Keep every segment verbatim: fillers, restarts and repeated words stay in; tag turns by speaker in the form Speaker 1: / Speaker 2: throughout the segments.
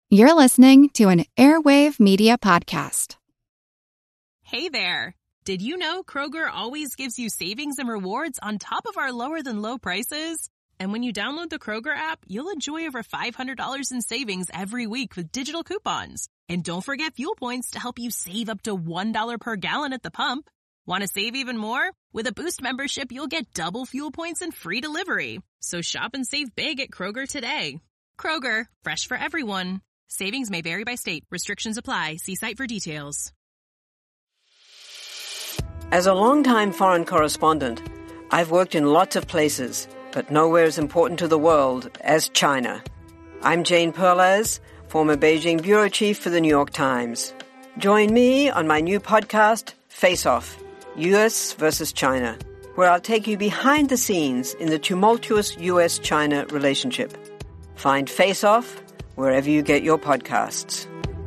Speaker 1: You're listening to an Airwave Media Podcast.
Speaker 2: Hey there. Did you know Kroger always gives you savings and rewards on top of our lower than low prices? And when you download the Kroger app, you'll enjoy over five hundred dollars in savings every week with digital coupons. And don't forget fuel points to help you save up to one dollar per gallon at the pump. Want to save even more? With a Boost membership, you'll get double fuel points and free delivery. So shop and save big at Kroger today. Kroger, fresh for everyone. Savings may vary by state. Restrictions apply. See site for details.
Speaker 3: As a longtime foreign correspondent, I've worked in lots of places, but nowhere as important to the world as China. I'm Jane Perlez, former Beijing bureau chief for the New York Times. Join me on my new podcast, Face Off, U S versus China, where I'll take you behind the scenes in the tumultuous U S China relationship. Find Face Off wherever you get your podcasts.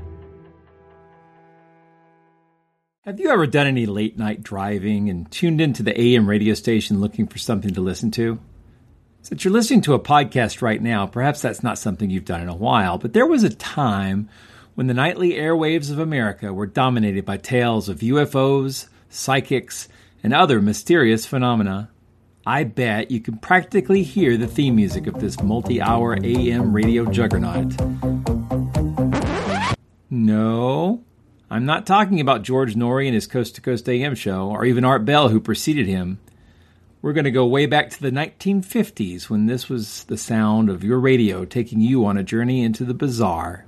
Speaker 4: Have you ever done any late-night driving and tuned into the A M radio station looking for something to listen to? Since you're listening to a podcast right now, perhaps that's not something you've done in a while, but there was a time when the nightly airwaves of America were dominated by tales of U F Os, psychics, and other mysterious phenomena. I bet you can practically hear the theme music of this multi-hour A M radio juggernaut. No, I'm not talking about George Noory and his Coast to Coast A M show, or even Art Bell, who preceded him. We're going to go way back to the nineteen fifties, when this was the sound of your radio taking you on a journey into the bizarre.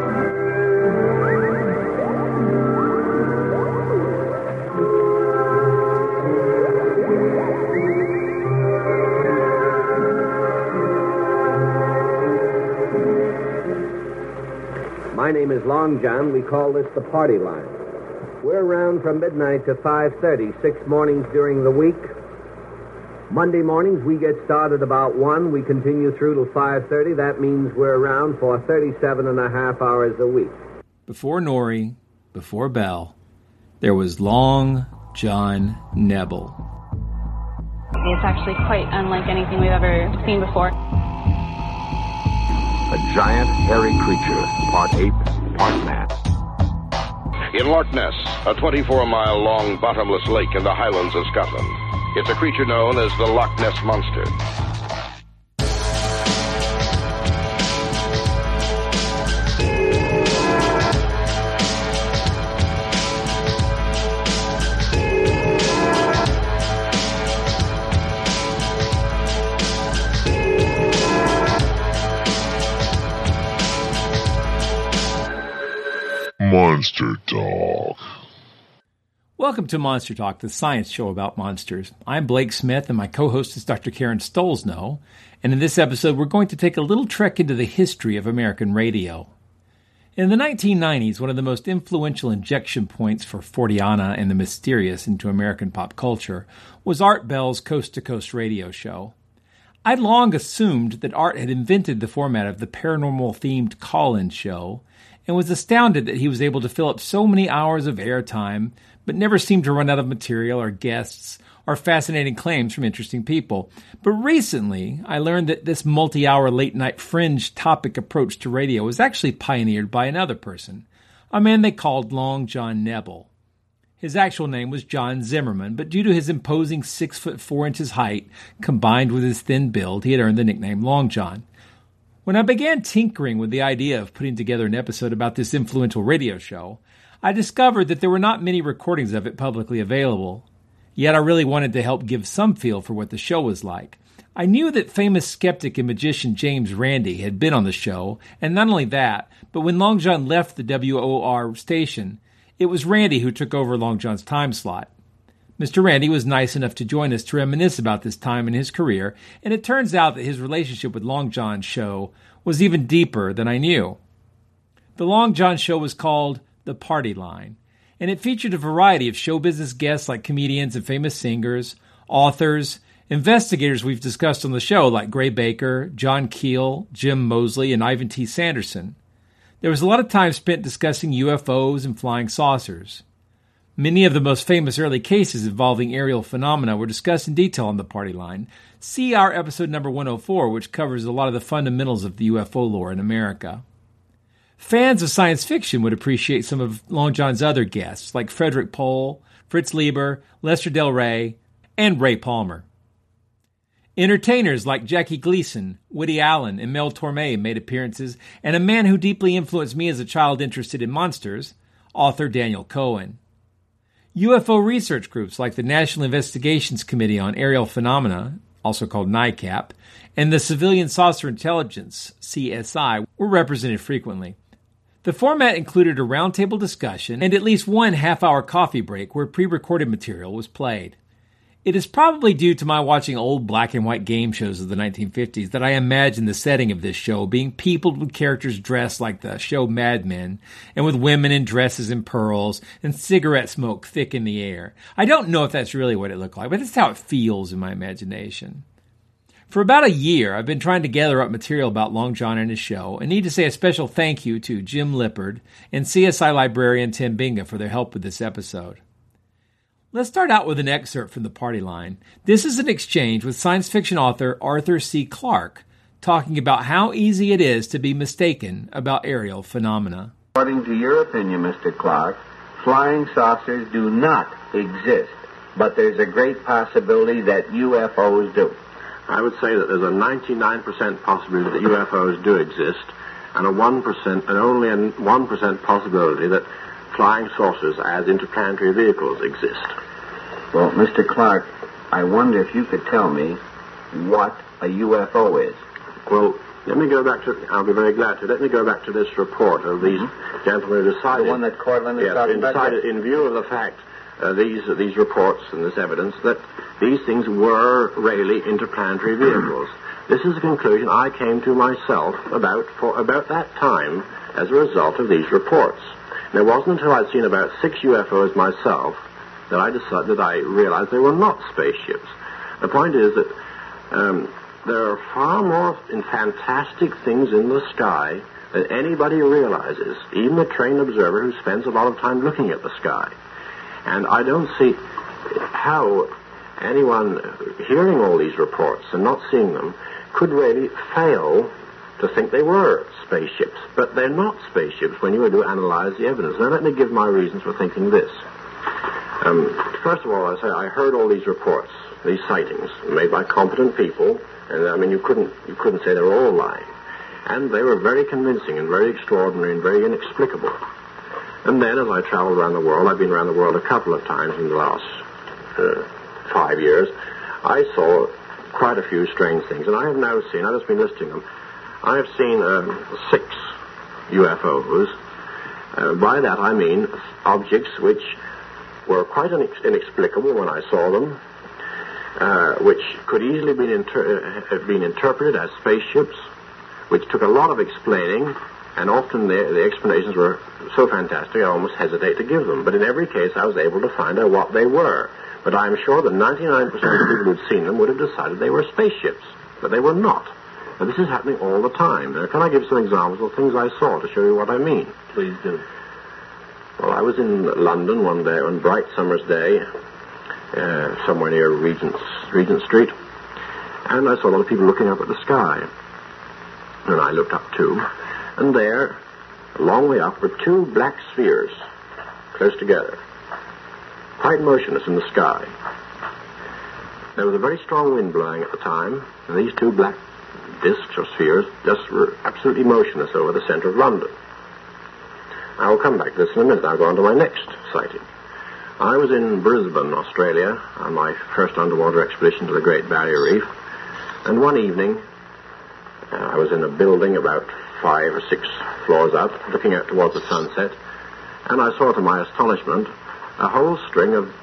Speaker 5: My name is Long John. We call this the party line. We're around from midnight to five thirty, six mornings during the week. Monday mornings, we get started about one. We continue through till five thirty. That means we're around for thirty-seven and a half hours a week.
Speaker 4: Before Noory, before Bell, there was Long John Nebel.
Speaker 6: It's actually quite unlike anything we've ever seen before.
Speaker 7: A giant, hairy creature, part ape, part man.
Speaker 8: In Loch Ness, a twenty-four mile long bottomless lake in the Highlands of Scotland. It's a creature known as the Loch Ness Monster.
Speaker 9: Monster Talk.
Speaker 4: Welcome to Monster Talk, the science show about monsters. I'm Blake Smith, and my co-host is Doctor Karen Stolzno. And in this episode, we're going to take a little trek into the history of American radio. In the nineteen nineties, one of the most influential injection points for Forteana and the mysterious into American pop culture was Art Bell's Coast to Coast radio show. I'd long assumed that Art had invented the format of the paranormal-themed call-in show, and was astounded that he was able to fill up so many hours of airtime, but never seemed to run out of material or guests or fascinating claims from interesting people. But recently, I learned that this multi-hour late-night fringe topic approach to radio was actually pioneered by another person, a man they called Long John Nebel. His actual name was John Zimmerman, but due to his imposing six foot four inches height, combined with his thin build, he had earned the nickname Long John. When I began tinkering with the idea of putting together an episode about this influential radio show, I discovered that there were not many recordings of it publicly available. Yet I really wanted to help give some feel for what the show was like. I knew that famous skeptic and magician James Randi had been on the show, and not only that, but when Long John left the W O R station, it was Randi who took over Long John's time slot. Mister Randi was nice enough to join us to reminisce about this time in his career, and it turns out that his relationship with Long John's show was even deeper than I knew. The Long John show was called The Party Line, and it featured a variety of show business guests like comedians and famous singers, authors, investigators we've discussed on the show like Gray Baker, John Keel, Jim Mosley, and Ivan T. Sanderson. There was a lot of time spent discussing U F Os and flying saucers. Many of the most famous early cases involving aerial phenomena were discussed in detail on The Party Line. See our episode number one oh four, which covers a lot of the fundamentals of the U F O lore in America. Fans of science fiction would appreciate some of Long John's other guests, like Frederick Pohl, Fritz Lieber, Lester Del Rey, and Ray Palmer. Entertainers like Jackie Gleason, Woody Allen, and Mel Torme made appearances, and a man who deeply influenced me as a child interested in monsters, author Daniel Cohen. U F O research groups like the National Investigations Committee on Aerial Phenomena, also called NICAP, and the Civilian Saucer Intelligence, C S I, were represented frequently. The format included a roundtable discussion and at least one half-hour coffee break where pre-recorded material was played. It is probably due to my watching old black and white game shows of the nineteen fifties that I imagine the setting of this show being peopled with characters dressed like the show Mad Men, and with women in dresses and pearls, and cigarette smoke thick in the air. I don't know if that's really what it looked like, but that's how it feels in my imagination. For about a year, I've been trying to gather up material about Long John and his show, and need to say a special thank you to Jim Lippard and C S I librarian Tim Binga for their help with this episode. Let's start out with an excerpt from the Party Line. This is an exchange with science fiction author Arthur C. Clarke, talking about how easy it is to be mistaken about aerial phenomena.
Speaker 10: According to your opinion, Mister Clarke, flying saucers do not exist, but there's a great possibility that U F Os do.
Speaker 11: I would say that there's a ninety-nine percent possibility that U F Os do exist, and a one percent, and only a one percent possibility that flying saucers as interplanetary vehicles exist.
Speaker 10: Well, Mister Clarke, I wonder if you could tell me what a U F O is.
Speaker 11: Well, let me go back to, I'll be very glad to, let me go back to this report of these mm-hmm. gentlemen who decided...
Speaker 10: The one that Cortland is
Speaker 11: yes,
Speaker 10: talking about?
Speaker 11: decided, in view of the fact, uh, these, uh, these reports and this evidence, that these things were really interplanetary vehicles. This is a conclusion I came to myself about, for about that time as a result of these reports. And it wasn't until I'd seen about six U F Os myself that I decided that I realized they were not spaceships. The point is that um, there are far more fantastic things in the sky than anybody realizes, even a trained observer who spends a lot of time looking at the sky. And I don't see how anyone hearing all these reports and not seeing them could really fail to think they were spaceships. But they're not spaceships when you do analyze the evidence. Now, let me give my reasons for thinking this. Um, first of all, I say I heard all these reports, these sightings, made by competent people, and I mean, you couldn't you couldn't say they were all lying. And they were very convincing and very extraordinary and very inexplicable. And then, as I traveled around the world, I've been around the world a couple of times in the last uh, five years, I saw quite a few strange things. And I have now seen, I've just been listing them, I have seen um, six U F Os. Uh, by that I mean objects which were quite inex- inexplicable when I saw them, uh, which could easily be inter- have been interpreted as spaceships, which took a lot of explaining, and often the, the explanations were so fantastic I almost hesitate to give them. But in every case I was able to find out what they were. But I'm sure that ninety-nine percent of the people who'd seen them would have decided they were spaceships, but they were not. Now, this is happening all the time. Now, can I give some examples of things I saw to show you what I mean?
Speaker 10: Please do.
Speaker 11: Well, I was in London one day, one bright summer's day, uh, somewhere near Regent's, Regent Street, and I saw a lot of people looking up at the sky. And I looked up too, and there, a long way up, were two black spheres, close together, quite motionless in the sky. There was a very strong wind blowing at the time, and these two black discs or spheres just were absolutely motionless over the center of London. I will come back to this in a minute. I'll go on to my next sighting. I was in Brisbane, Australia, on my first underwater expedition to the Great Barrier Reef, and one evening uh, I was in a building about five or six floors up, looking out towards the sunset, and I saw to my astonishment a whole string of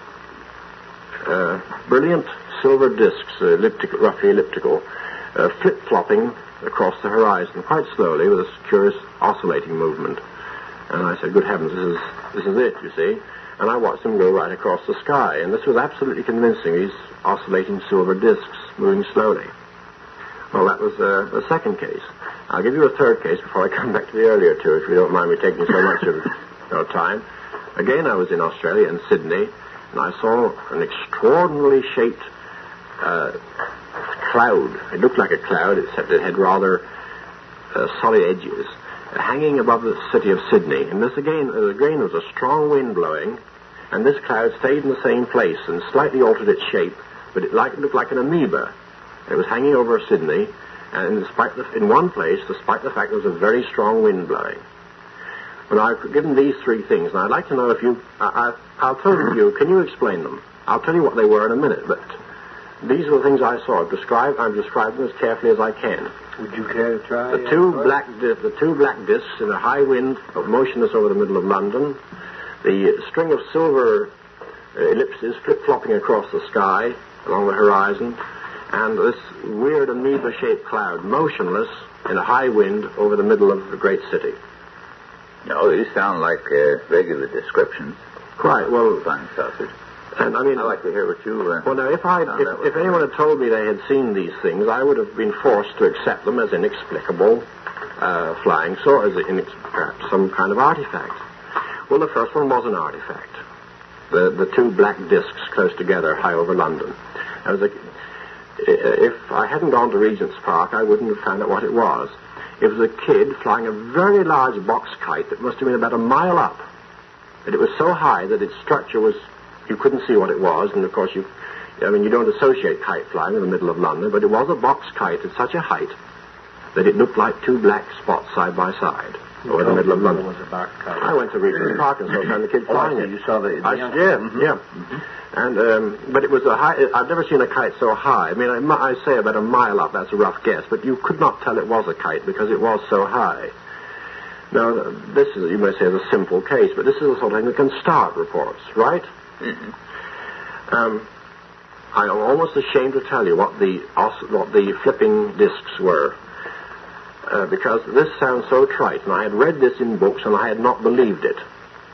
Speaker 11: uh, brilliant silver discs, uh, elliptical, roughly elliptical, uh, flip-flopping across the horizon quite slowly with a curious oscillating movement. And I said, good heavens, this is this is it, you see. And I watched them go right across the sky, and this was absolutely convincing, these oscillating silver discs moving slowly. Well, that was uh, the second case. I'll give you a third case before I come back to the earlier two, if you don't mind me taking so much of your time. Again, I was in Australia, in Sydney, and I saw an extraordinarily shaped uh, cloud. It looked like a cloud, except it had rather uh, solid edges. hanging above the city of Sydney. And this again, again was a strong wind blowing, and this cloud stayed in the same place and slightly altered its shape, but it like, looked like an amoeba. It was hanging over Sydney, and despite the, in one place, despite the fact there was a very strong wind blowing. But I've given these three things, and I'd like to know if you, I, I, I'll tell you, can you explain them? I'll tell you what they were in a minute, but these are the things I saw. I've described, I've described them as carefully as I can.
Speaker 5: Would you care to try?
Speaker 11: The two uh, black, di- the two black discs in a high wind, motionless over the middle of London. The string of silver uh, ellipses flip-flopping across the sky along the horizon, and this weird amoeba-shaped cloud, motionless in a high wind over the middle of the great city.
Speaker 12: No, these sound like uh, regular descriptions.
Speaker 11: Quite well.
Speaker 12: Flying saucers.
Speaker 11: And I mean,
Speaker 12: I like to hear what you. Uh,
Speaker 11: well, now, if I, if, if anyone had told me they had seen these things, I would have been forced to accept them as inexplicable uh, flying saucers, in perhaps some kind of artifact. Well, the first one was an artifact. The the two black discs close together, high over London. I was like, if I hadn't gone to Regent's Park, I wouldn't have found out what it was. It was a kid flying a very large box kite that must have been about a mile up. But it was so high that its structure was, you couldn't see what it was, and of course you, I mean, you don't associate kite flying in the middle of London, but it was a box kite at such a height that it looked like two black spots side by side over the middle of London.
Speaker 5: Was a box kite.
Speaker 11: I went to Regent's Park and saw the kid flying
Speaker 5: oh,
Speaker 11: it.
Speaker 5: You saw the, the
Speaker 11: I,
Speaker 5: young...
Speaker 11: Yeah,
Speaker 5: mm-hmm.
Speaker 11: yeah. Mm-hmm. And, um, but it was a high, I've never seen a kite so high. I mean, I, I say about a mile up, that's a rough guess, but you could not tell it was a kite because it was so high. Now, this is, you may say, is a simple case, but this is the sort of thing that can start reports, right?
Speaker 12: Mm-hmm.
Speaker 11: Um, I'm almost ashamed to tell you what the, what the flipping discs were, uh, because this sounds so trite, and I had read this in books and I had not believed it.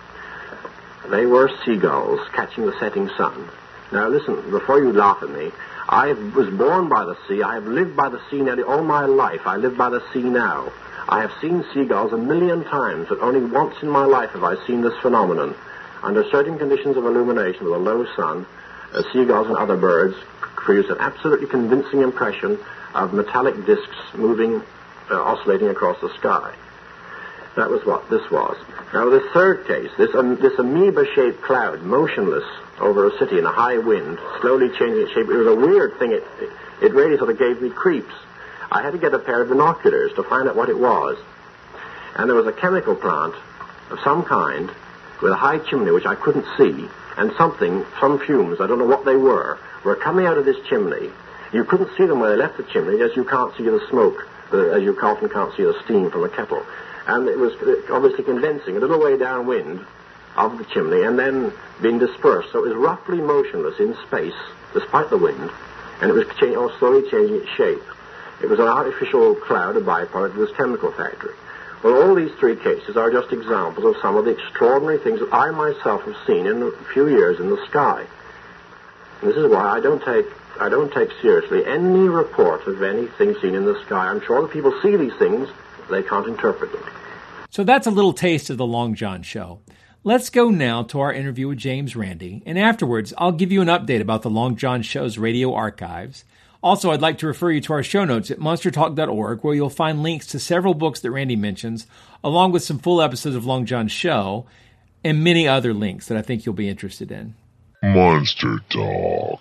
Speaker 11: They were seagulls catching the setting sun. Now, listen, before you laugh at me, I was born by the sea. I have lived by the sea nearly all my life. I live by the sea now. I have seen seagulls a million times, but only once in my life have I seen this phenomenon. Under certain conditions of illumination with a low sun, uh, seagulls and other birds produce an absolutely convincing impression of metallic discs moving, uh, oscillating across the sky. That was what this was. Now, the third case, this um, this amoeba-shaped cloud, motionless over a city in a high wind, slowly changing its shape. It was a weird thing. It, it, it really sort of gave me creeps. I had to get a pair of binoculars to find out what it was. And there was a chemical plant of some kind with a high chimney, which I couldn't see, and something, some fumes, I don't know what they were, were coming out of this chimney. You couldn't see them when they left the chimney, as you can't see the smoke, the, as you often can't see the steam from a kettle. And it was obviously condensing a little way downwind of the chimney and then being dispersed. So it was roughly motionless in space, despite the wind, and it was change, or slowly changing its shape. It was an artificial cloud, a byproduct of this chemical factory. Well, all these three cases are just examples of some of the extraordinary things that I myself have seen in a few years in the sky. And this is why I don't take I don't take seriously any report of anything seen in the sky. I'm sure that people see these things, they can't interpret them.
Speaker 4: So that's a little taste of the Long John Show. Let's go now to our interview with James Randi, and afterwards I'll give you an update about the Long John Show's radio archives. Also, I'd like to refer you to our show notes at monster talk dot org, where you'll find links to several books that Randi mentions, along with some full episodes of Long John's show, and many other links that I think you'll be interested in.
Speaker 9: Monster Talk.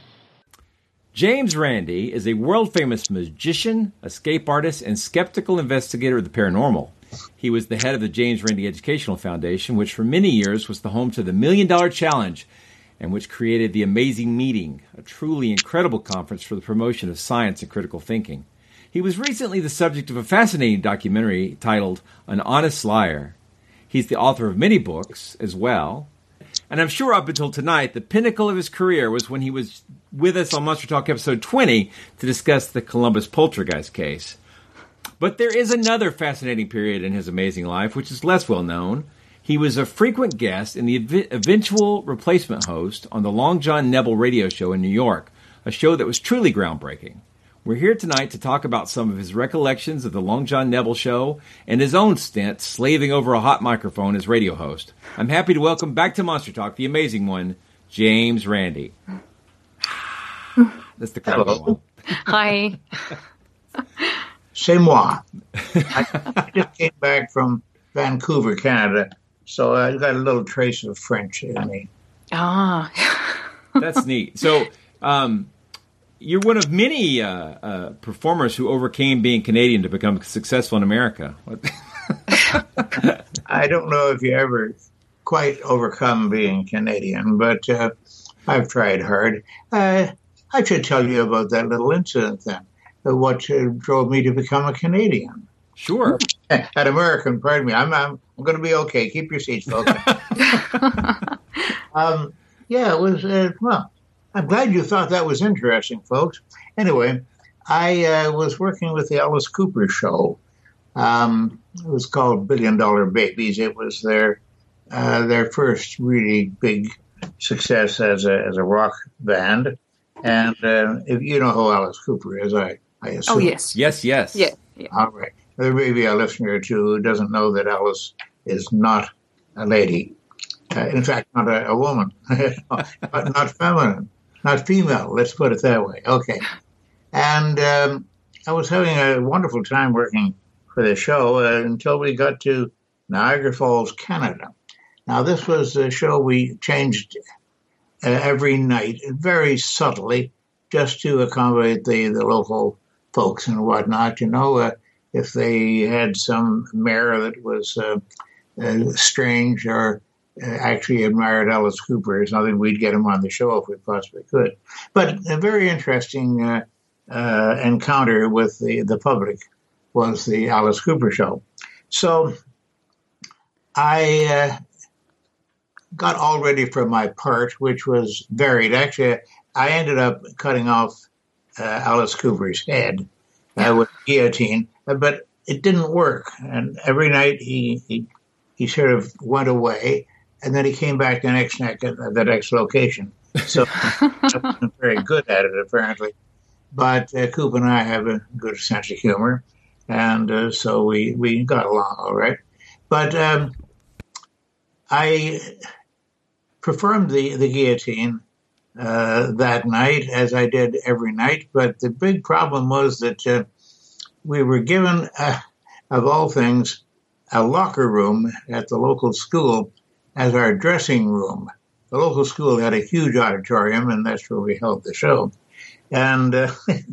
Speaker 4: James Randi is a world-famous magician, escape artist, and skeptical investigator of the paranormal. He was the head of the James Randi Educational Foundation, which for many years was the home to the Million Dollar Challenge, and which created the Amazing Meeting, a truly incredible conference for the promotion of science and critical thinking. He was recently the subject of a fascinating documentary titled An Honest Liar. He's the author of many books as well. And I'm sure up until tonight, the pinnacle of his career was when he was with us on Monster Talk episode twenty to discuss the Columbus poltergeist case. But there is another fascinating period in his amazing life, which is less well known. He was a frequent guest and the ev- eventual replacement host on the Long John Nebel radio show in New York, a show that was truly groundbreaking. We're here tonight to talk about some of his recollections of the Long John Nebel show and his own stint slaving over a hot microphone as radio host. I'm happy to welcome back to Monster Talk, the amazing one, James Randi. That's the crowd one.
Speaker 13: Hi. C'est moi. I, I just came back from Vancouver, Canada, so I got a little trace of French in me.
Speaker 14: Ah.
Speaker 4: That's neat. So um, you're one of many uh, uh, performers who overcame being Canadian to become successful in America.
Speaker 13: I don't know if you ever quite overcome being Canadian, but uh, I've tried hard. Uh, I should tell you about that little incident then, uh, what uh, drove me to become a Canadian.
Speaker 4: Sure.
Speaker 13: An American, pardon me. I'm, I'm, I'm going to be okay. Keep your seats, folks. um, yeah, it was, uh, well, I'm glad you thought that was interesting, folks. Anyway, I uh, was working with the Alice Cooper Show. Um, it was called Billion Dollar Babies. It was their uh, their first really big success as a as a rock band. And uh, if you know who Alice Cooper is, I, I assume.
Speaker 14: Oh, yes.
Speaker 4: Yes, yes.
Speaker 14: Yeah, yeah.
Speaker 13: All right. There may be a listener or two who doesn't know that Alice is not a lady. Uh, in fact, not a, a woman. not, not feminine. Not female. Let's put it that way. Okay. And um, I was having a wonderful time working for the show uh, until we got to Niagara Falls, Canada. Now, this was a show we changed uh, every night, very subtly, just to accommodate the, the local folks and whatnot. You know, uh, if they had some mayor that was uh, uh, strange or uh, actually admired Alice Cooper or something, we'd get him on the show if we possibly could. But a very interesting uh, uh, encounter with the, the public was the Alice Cooper Show. So I uh, got all ready for my part, which was varied. Actually, I ended up cutting off uh, Alice Cooper's head uh, with guillotine, but it didn't work. And every night he, he he sort of went away, and then he came back the next night at the next location. So I wasn't very good at it, apparently. But uh, Coop and I have a good sense of humor. And uh, so we, we got along all right. But um, I performed the, the guillotine uh, that night, as I did every night. But the big problem was that uh, we were given, uh, of all things, a locker room at the local school as our dressing room. The local school had a huge auditorium, and that's where we held the show. And uh,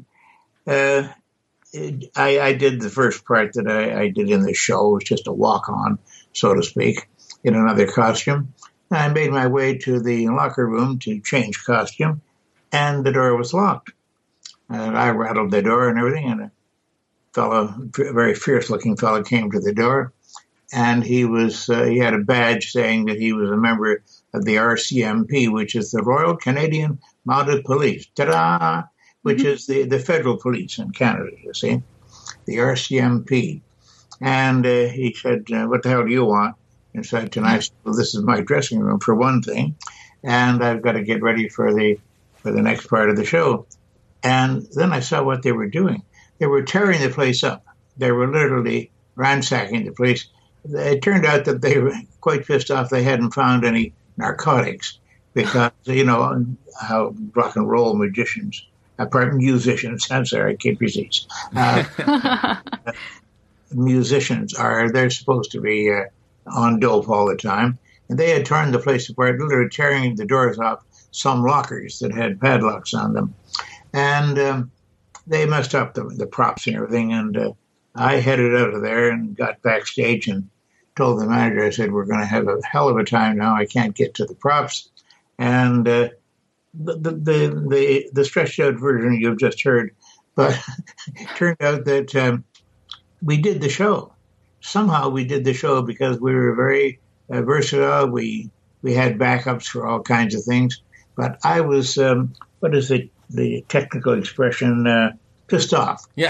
Speaker 13: uh I, I did the first part that I, I did in the show. It was just a walk-on, so to speak, in another costume. And I made my way to the locker room to change costume, and the door was locked. And I rattled the door and everything, and a fellow, a very fierce-looking fellow, came to the door, and he was uh, he had a badge saying that he was a member of the R C M P, which is the Royal Canadian Mounted Police. Ta-da! Which mm-hmm. is the, the federal police in Canada, you see, the R C M P. And uh, he said, uh, what the hell do you want? And said, tonight, well, this is my dressing room, for one thing, and I've got to get ready for the for the next part of the show. And then I saw what they were doing. They were tearing the place up. They were literally ransacking the place. It turned out that they were quite pissed off they hadn't found any narcotics because, you know, how rock and roll magicians Apart musicians, I'm sorry, keep your seats. Uh, musicians are, they're supposed to be uh, on dope all the time. And they had torn the place apart, literally tearing the doors off some lockers that had padlocks on them. And um, they messed up the, the props and everything. And uh, I headed out of there and got backstage and told the manager, I said, we're going to have a hell of a time now. I can't get to the props. And uh, The, the the the stretched out version you've just heard, but it turned out that um, we did the show. Somehow we did the show because we were very uh, versatile. We we had backups for all kinds of things. But I was um, what is the the technical expression? Uh, pissed off.
Speaker 4: Yeah.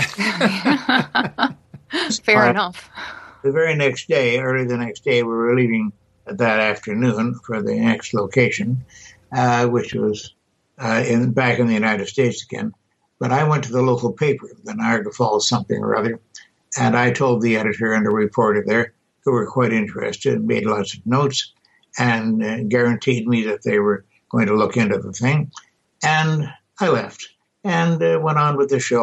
Speaker 14: Fair
Speaker 13: uh,
Speaker 14: enough.
Speaker 13: The very next day, early the next day, we were leaving that afternoon for the next location. Uh, which was uh, in back in the United States again. But I went to the local paper, the Niagara Falls something or other, and I told the editor and the reporter there, who were quite interested and made lots of notes and uh, guaranteed me that they were going to look into the thing. And I left and uh, went on with the show.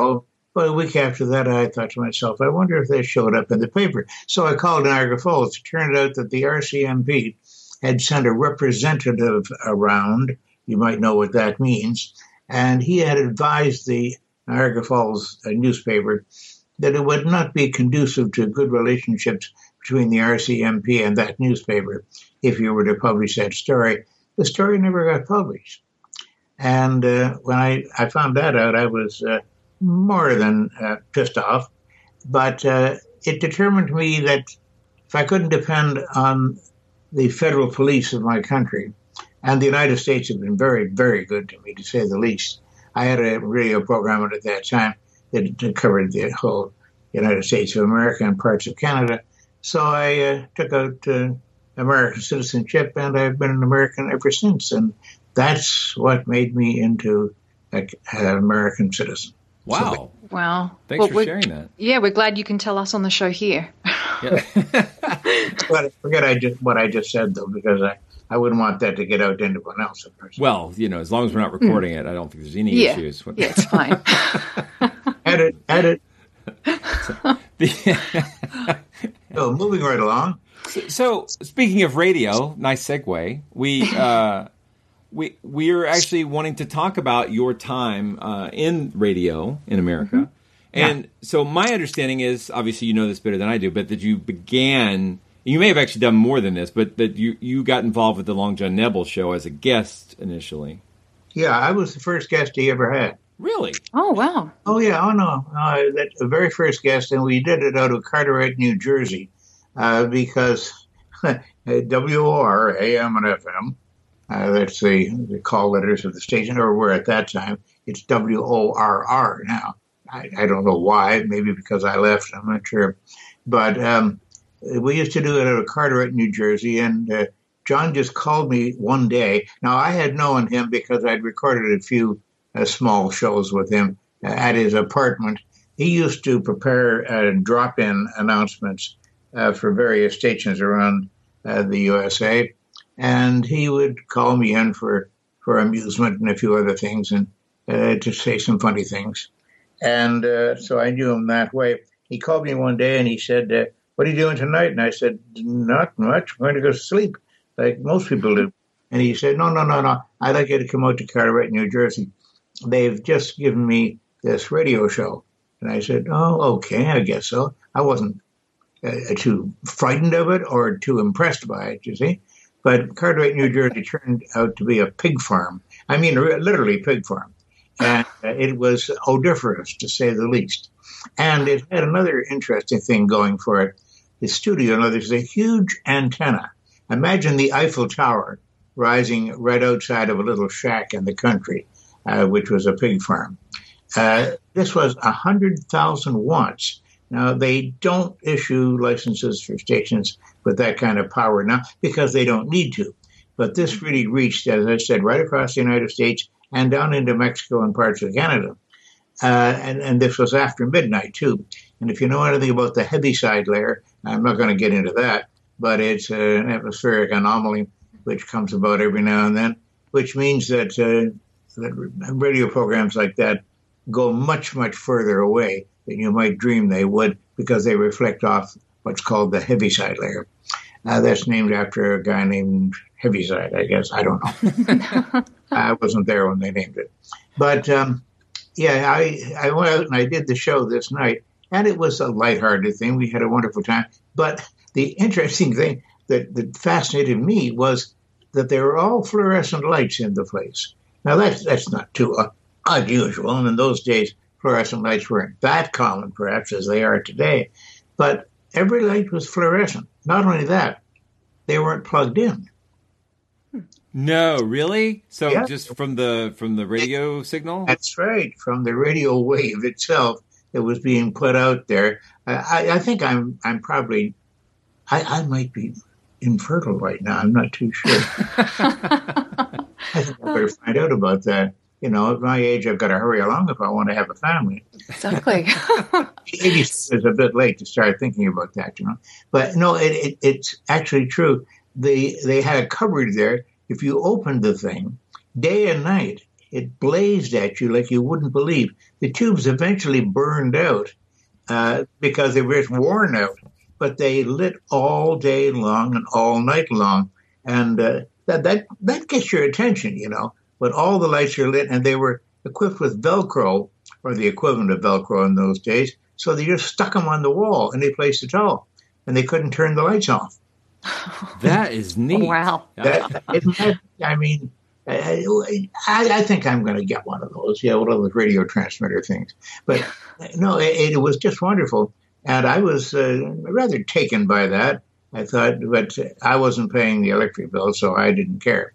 Speaker 13: But a week after that, I thought to myself, I wonder if they showed up in the paper. So I called Niagara Falls. It turned out that the R C M P had sent a representative around. You might know what that means. And he had advised the Niagara Falls uh, newspaper that it would not be conducive to good relationships between the R C M P and that newspaper if you were to publish that story. The story never got published. And uh, when I, I found that out, I was uh, more than uh, pissed off. But uh, it determined me that if I couldn't depend on the federal police of my country, and the United States have been very, very good to me, to say the least. I had a radio program at that time that covered the whole United States of America and parts of Canada. So I uh, took out uh, American citizenship, and I've been an American ever since. And that's what made me into a, an American citizen.
Speaker 4: Wow.
Speaker 13: So,
Speaker 14: wow.
Speaker 4: Thanks
Speaker 14: well,
Speaker 4: for sharing that.
Speaker 14: Yeah, we're glad you can tell us on the show here.
Speaker 4: Yeah.
Speaker 13: But forget I just, what I just said, though, because I, I wouldn't want that to get out to anyone else.
Speaker 4: Well, you know, as long as we're not recording mm. it, I don't think there's any
Speaker 14: yeah.
Speaker 4: issues. With
Speaker 14: yeah, it's fine.
Speaker 13: Edit, edit.
Speaker 4: So, the
Speaker 13: so moving right along.
Speaker 4: So, so speaking of radio, nice segue. We uh, we we are actually wanting to talk about your time uh, in radio in America. Mm-hmm. And yeah. so my understanding is, obviously you know this better than I do, but that you began, you may have actually done more than this, but that you, you got involved with the Long John Nebel show as a guest initially.
Speaker 13: Yeah, I was the first guest he ever had.
Speaker 4: Really?
Speaker 14: Oh, wow.
Speaker 13: Oh, yeah. Oh, no. Uh, that, the very first guest, and we did it out of Carteret, New Jersey, uh, because W O R, A M and F M, uh, that's the, the call letters of the station, or were at that time, it's W O R R now. I, I don't know why, maybe because I left, I'm not sure. But um, we used to do it out of Carteret, New Jersey, and uh, John just called me one day. Now, I had known him because I'd recorded a few uh, small shows with him uh, at his apartment. He used to prepare uh, drop-in announcements uh, for various stations around uh, the U S A, and he would call me in for, for amusement and a few other things, and uh, to say some funny things. And uh, so I knew him that way. He called me one day and he said, uh, what are you doing tonight? And I said, not much. I'm going to go to sleep, like most people do. And he said, no, no, no, no. I'd like you to come out to Carteret, New Jersey. They've just given me this radio show. And I said, oh, okay, I guess so. I wasn't uh, too frightened of it or too impressed by it, you see. But Carteret, New Jersey turned out to be a pig farm. I mean, literally pig farm. And it was odoriferous, to say the least. And it had another interesting thing going for it. The studio, now there's a huge antenna. Imagine the Eiffel Tower rising right outside of a little shack in the country, uh, which was a pig farm. Uh, this was one hundred thousand watts. Now, they don't issue licenses for stations with that kind of power now because they don't need to. But this really reached, as I said, right across the United States and down into Mexico and parts of Canada. Uh, and, and this was after midnight, too. And if you know anything about the Heaviside layer, I'm not going to get into that, but it's uh, an atmospheric anomaly which comes about every now and then, which means that, uh, that radio programs like that go much, much further away than you might dream they would because they reflect off what's called the Heaviside layer. Uh, that's named after a guy named Heaviside, I guess. I don't know. I wasn't there when they named it. But, um, yeah, I, I went out and I did the show this night, and it was a lighthearted thing. We had a wonderful time. But the interesting thing that, that fascinated me was that there were all fluorescent lights in the place. Now, that's, that's not too uh, unusual. And in those days, fluorescent lights weren't that common, perhaps, as they are today. But every light was fluorescent. Not only that, they weren't plugged in.
Speaker 4: No, really? So
Speaker 13: yeah.
Speaker 4: Just from the from the radio signal?
Speaker 13: That's right, from the radio wave itself that was being put out there. I, I think I'm I'm probably I, I might be infertile right now. I'm not too sure. I think I better find out about that. You know, at my age, I've got to hurry along if I want to have a family.
Speaker 14: Exactly.
Speaker 13: eighty is a bit late to start thinking about that, you know. But no, it, it, it's actually true. They they had a cupboard there. If you opened the thing, day and night, it blazed at you like you wouldn't believe. The tubes eventually burned out uh, because they were worn out, but they lit all day long and all night long. And uh, that, that, that gets your attention, you know. But all the lights are lit, and they were equipped with Velcro, or the equivalent of Velcro in those days, so they just stuck them on the wall any place at all, and they couldn't turn the lights off.
Speaker 4: That is neat.
Speaker 14: Wow.
Speaker 13: That, it, I mean, I, I think I'm going to get one of those, yeah, one of those radio transmitter things. But no, it, it was just wonderful, and I was uh, rather taken by that. I thought, but I wasn't paying the electric bill, so I didn't care.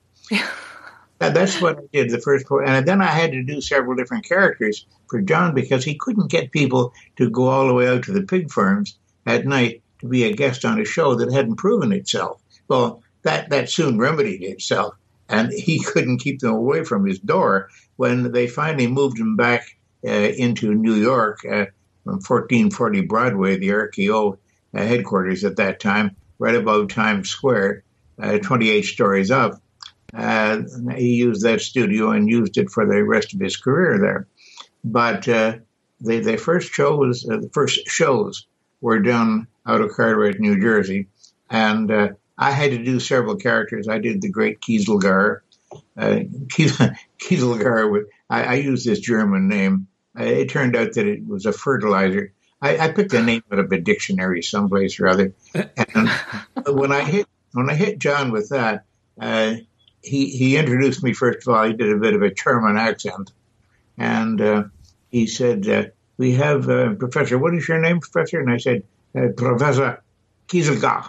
Speaker 13: That's what I did the first four. And then I had to do several different characters for John because he couldn't get people to go all the way out to the pig farms at night to be a guest on a show that hadn't proven itself. Well, that, that soon remedied itself, and he couldn't keep them away from his door when they finally moved him back uh, into New York uh, from fourteen forty Broadway, the R K O uh, headquarters at that time, right above Times Square, uh, twenty-eight stories up. Uh, he used that studio and used it for the rest of his career there. But uh, the, the first show was uh, the first shows were done out of Carteret, New Jersey, and uh, I had to do several characters. I did the great Kieselgar. Uh, Kieselgar, with, I, I used this German name. Uh, it turned out that it was a fertilizer. I, I picked a name out of a dictionary someplace or other. And when I hit when I hit John with that. Uh, He, he introduced me, first of all. He did a bit of a German accent. And uh, he said, uh, we have, uh, Professor, what is your name, Professor? And I said, uh, Professor Kieselgar.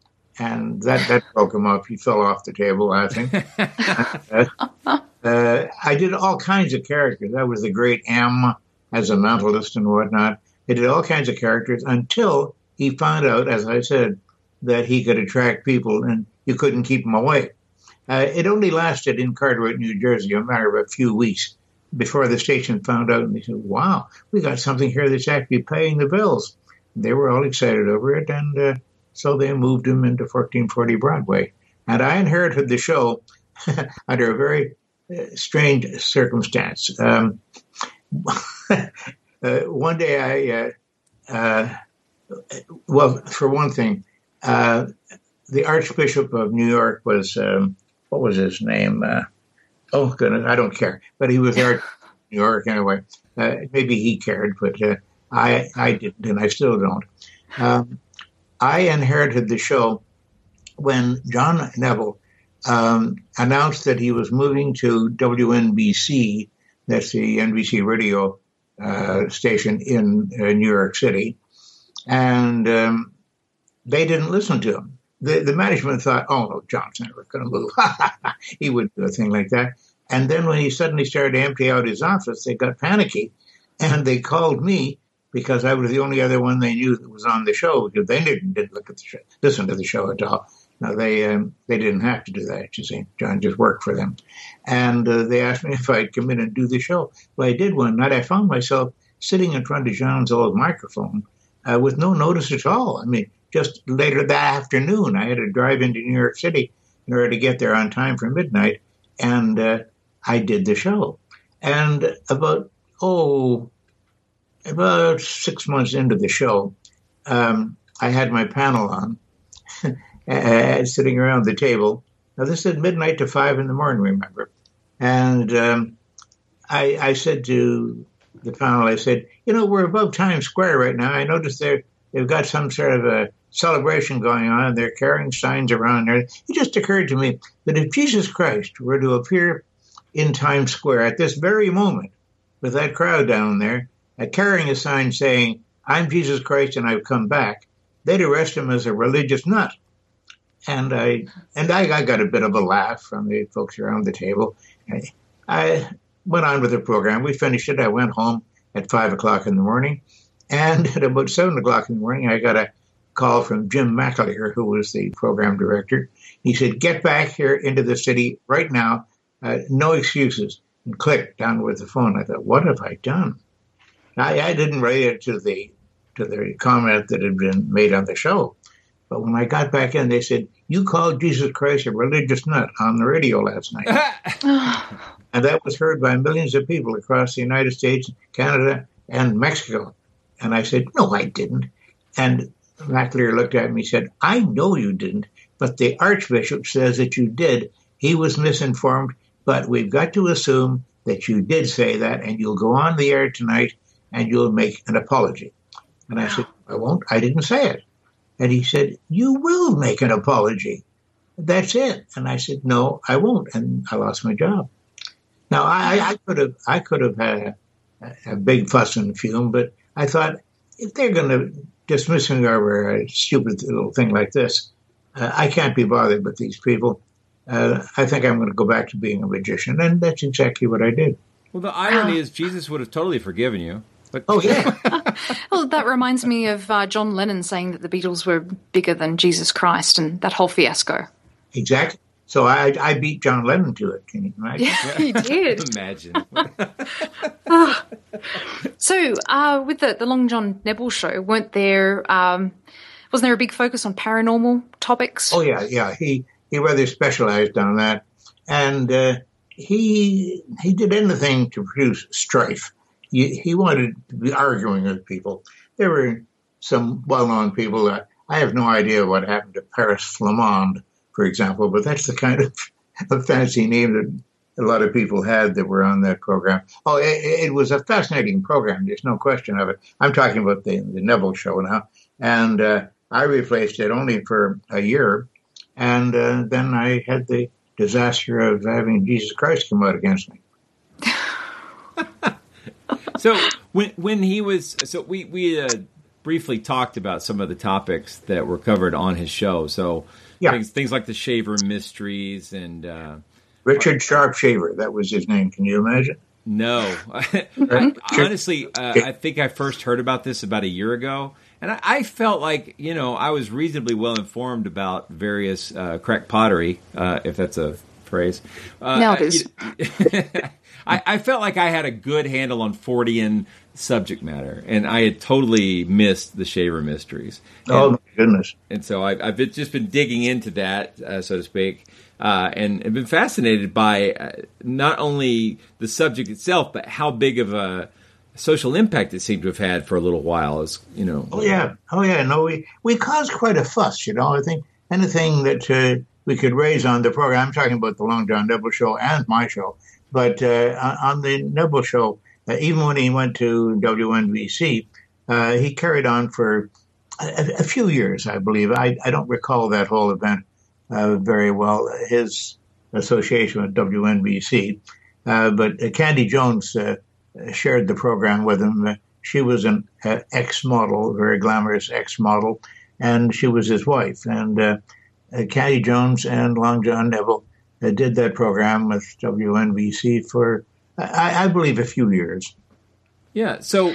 Speaker 13: And that, that broke him up. He fell off the table laughing. uh, uh, I did all kinds of characters. I was the great M as a mentalist and whatnot. I did all kinds of characters until he found out, as I said, that he could attract people and you couldn't keep them away. Uh, it only lasted in Carteret, New Jersey, a matter of a few weeks before the station found out, and they said, wow, we got something here that's actually paying the bills. And they were all excited over it, and uh, so they moved him into fourteen forty Broadway. And I inherited the show under a very uh, strange circumstance. Um, uh, one day I, uh, uh, well, for one thing, uh, the Archbishop of New York was... Um, What was his name? Uh, oh, goodness, I don't care. But he was there in New York anyway. Uh, maybe he cared, but uh, I I didn't, and I still don't. Um, I inherited the show when John Neville um, announced that he was moving to W N B C, that's the N B C radio uh, station in uh, New York City, and um, they didn't listen to him. The, the management thought, oh, no, John's never going to move. He wouldn't do a thing like that. And then when he suddenly started to empty out his office, they got panicky. And they called me because I was the only other one they knew that was on the show, because they didn't, didn't look at the show, listen to the show at all. No, they um, they didn't have to do that, you see. John just worked for them. And uh, they asked me if I'd come in and do the show. Well, I did one night. I found myself sitting in front of John's old microphone uh, with no notice at all. I mean, just later that afternoon, I had to drive into New York City in order to get there on time for midnight, and uh, I did the show. And about, oh, about six months into the show, um, I had my panel on, uh, sitting around the table. Now, this is midnight to five in the morning, remember? And um, I, I said to the panel, I said, you know, we're above Times Square right now. I noticed they're, they've got some sort of a celebration going on. They're carrying signs around there. It just occurred to me that if Jesus Christ were to appear in Times Square at this very moment with that crowd down there, uh, carrying a sign saying, I'm Jesus Christ and I've come back, they'd arrest him as a religious nut. And I and I, I got a bit of a laugh from the folks around the table. I, I went on with the program. We finished it. I went home at five o'clock in the morning. And at about seven o'clock in the morning, I got a call from Jim McAleer, who was the program director. He said, get back here into the city right now. Uh, no excuses. And clicked down with the phone. I thought, what have I done? I, I didn't write it to the to the comment that had been made on the show. But when I got back in, they said, you called Jesus Christ a religious nut on the radio last night. And that was heard by millions of people across the United States, Canada, and Mexico. And I said, no, I didn't. And McAleer looked at me and said, I know you didn't, but the Archbishop says that you did. He was misinformed, but we've got to assume that you did say that, and you'll go on the air tonight and you'll make an apology. And I said, I won't. I didn't say it. And he said, you will make an apology. That's it. And I said, no, I won't. And I lost my job. Now, I, I could have I could have had a, a big fuss and fume, but I thought, if they're going to dismiss me over a stupid little thing like this, uh, I can't be bothered with these people. Uh, I think I'm going to go back to being a magician. And that's exactly what I did.
Speaker 4: Well, the irony is Jesus would have totally forgiven you. But
Speaker 13: oh, yeah.
Speaker 14: Well, that reminds me of uh, John Lennon saying that the Beatles were bigger than Jesus Christ and that whole fiasco.
Speaker 13: Exactly. So I, I beat John Lennon to it. Can you imagine?
Speaker 14: Yeah, you did.
Speaker 4: Imagine.
Speaker 14: uh, so uh, with the, the Long John Nebel show, weren't there, um, wasn't there a big focus on paranormal topics?
Speaker 13: Oh, yeah, yeah. He he rather specialized on that. And uh, he he did anything to produce strife. He, he wanted to be arguing with people. There were some well-known people. That I have no idea what happened to Paris Flamande, for example, but that's the kind of, of fancy name that a lot of people had that were on that program. Oh, it, it was a fascinating program. There's no question of it. I'm talking about the, the Nebel show now. And uh, I replaced it only for a year. And uh, then I had the disaster of having Jesus Christ come out against me.
Speaker 4: So when when he was, so we, we uh, briefly talked about some of the topics that were covered on his show. So yeah. things, things like the Shaver mysteries and... Uh,
Speaker 13: Richard Sharp Shaver, that was his name. Can you imagine?
Speaker 4: No. I, honestly, uh, I think I first heard about this about a year ago. And I, I felt like, you know, I was reasonably well informed about various uh, crack pottery, uh, if that's a phrase. Uh,
Speaker 14: no, it is.
Speaker 4: You, I, I felt like I had a good handle on Fortean subject matter, and I had totally missed the Shaver mysteries. And,
Speaker 13: oh, my goodness.
Speaker 4: And so I, I've been, just been digging into that, uh, so to speak, uh, and have been fascinated by uh, not only the subject itself, but how big of a social impact it seemed to have had for a little while. As you know.
Speaker 13: Oh, yeah. Oh, yeah. No, we, we caused quite a fuss, you know. I think anything that uh, we could raise on the program, I'm talking about the Long John Nebel show and my show, but uh, on the Nebel show, uh, even when he went to W N B C, uh, he carried on for a, a few years, I believe. I, I don't recall that whole event uh, very well, his association with W N B C. Uh, but uh, Candy Jones uh, shared the program with him. Uh, she was an uh, ex-model, very glamorous ex-model, and she was his wife. And uh, uh, Candy Jones and Long John Nebel uh, did that program with W N B C for, I, I believe, a few years.
Speaker 4: Yeah. So,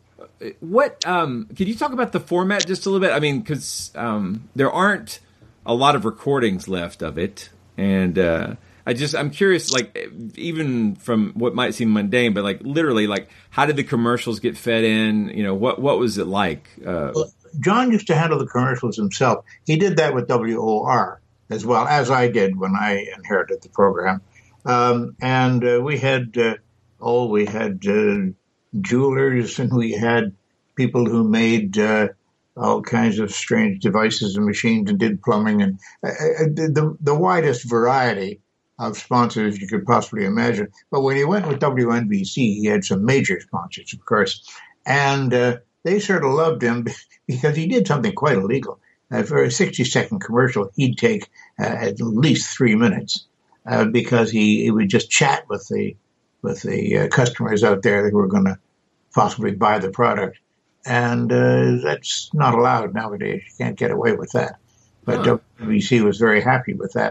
Speaker 4: what? Um, can you talk about the format just a little bit? I mean, because um, there aren't a lot of recordings left of it, and uh, I just I'm curious, like even from what might seem mundane, but like literally, like how did the commercials get fed in? You know, what what was it like? Uh,
Speaker 13: well, John used to handle the commercials himself. He did that with W O R as well, as I did when I inherited the program. Um, and uh, we had, uh, oh, we had uh, jewelers, and we had people who made uh, all kinds of strange devices and machines and did plumbing, and uh, the, the widest variety of sponsors you could possibly imagine. But when he went with W N B C, he had some major sponsors, of course, and uh, they sort of loved him because he did something quite illegal. Uh, for a sixty-second commercial, he'd take uh, at least three minutes uh, because he, he would just chat with the with the uh, customers out there who were going to possibly buy the product. And uh, that's not allowed nowadays. You can't get away with that. But huh. W N B C was very happy with that.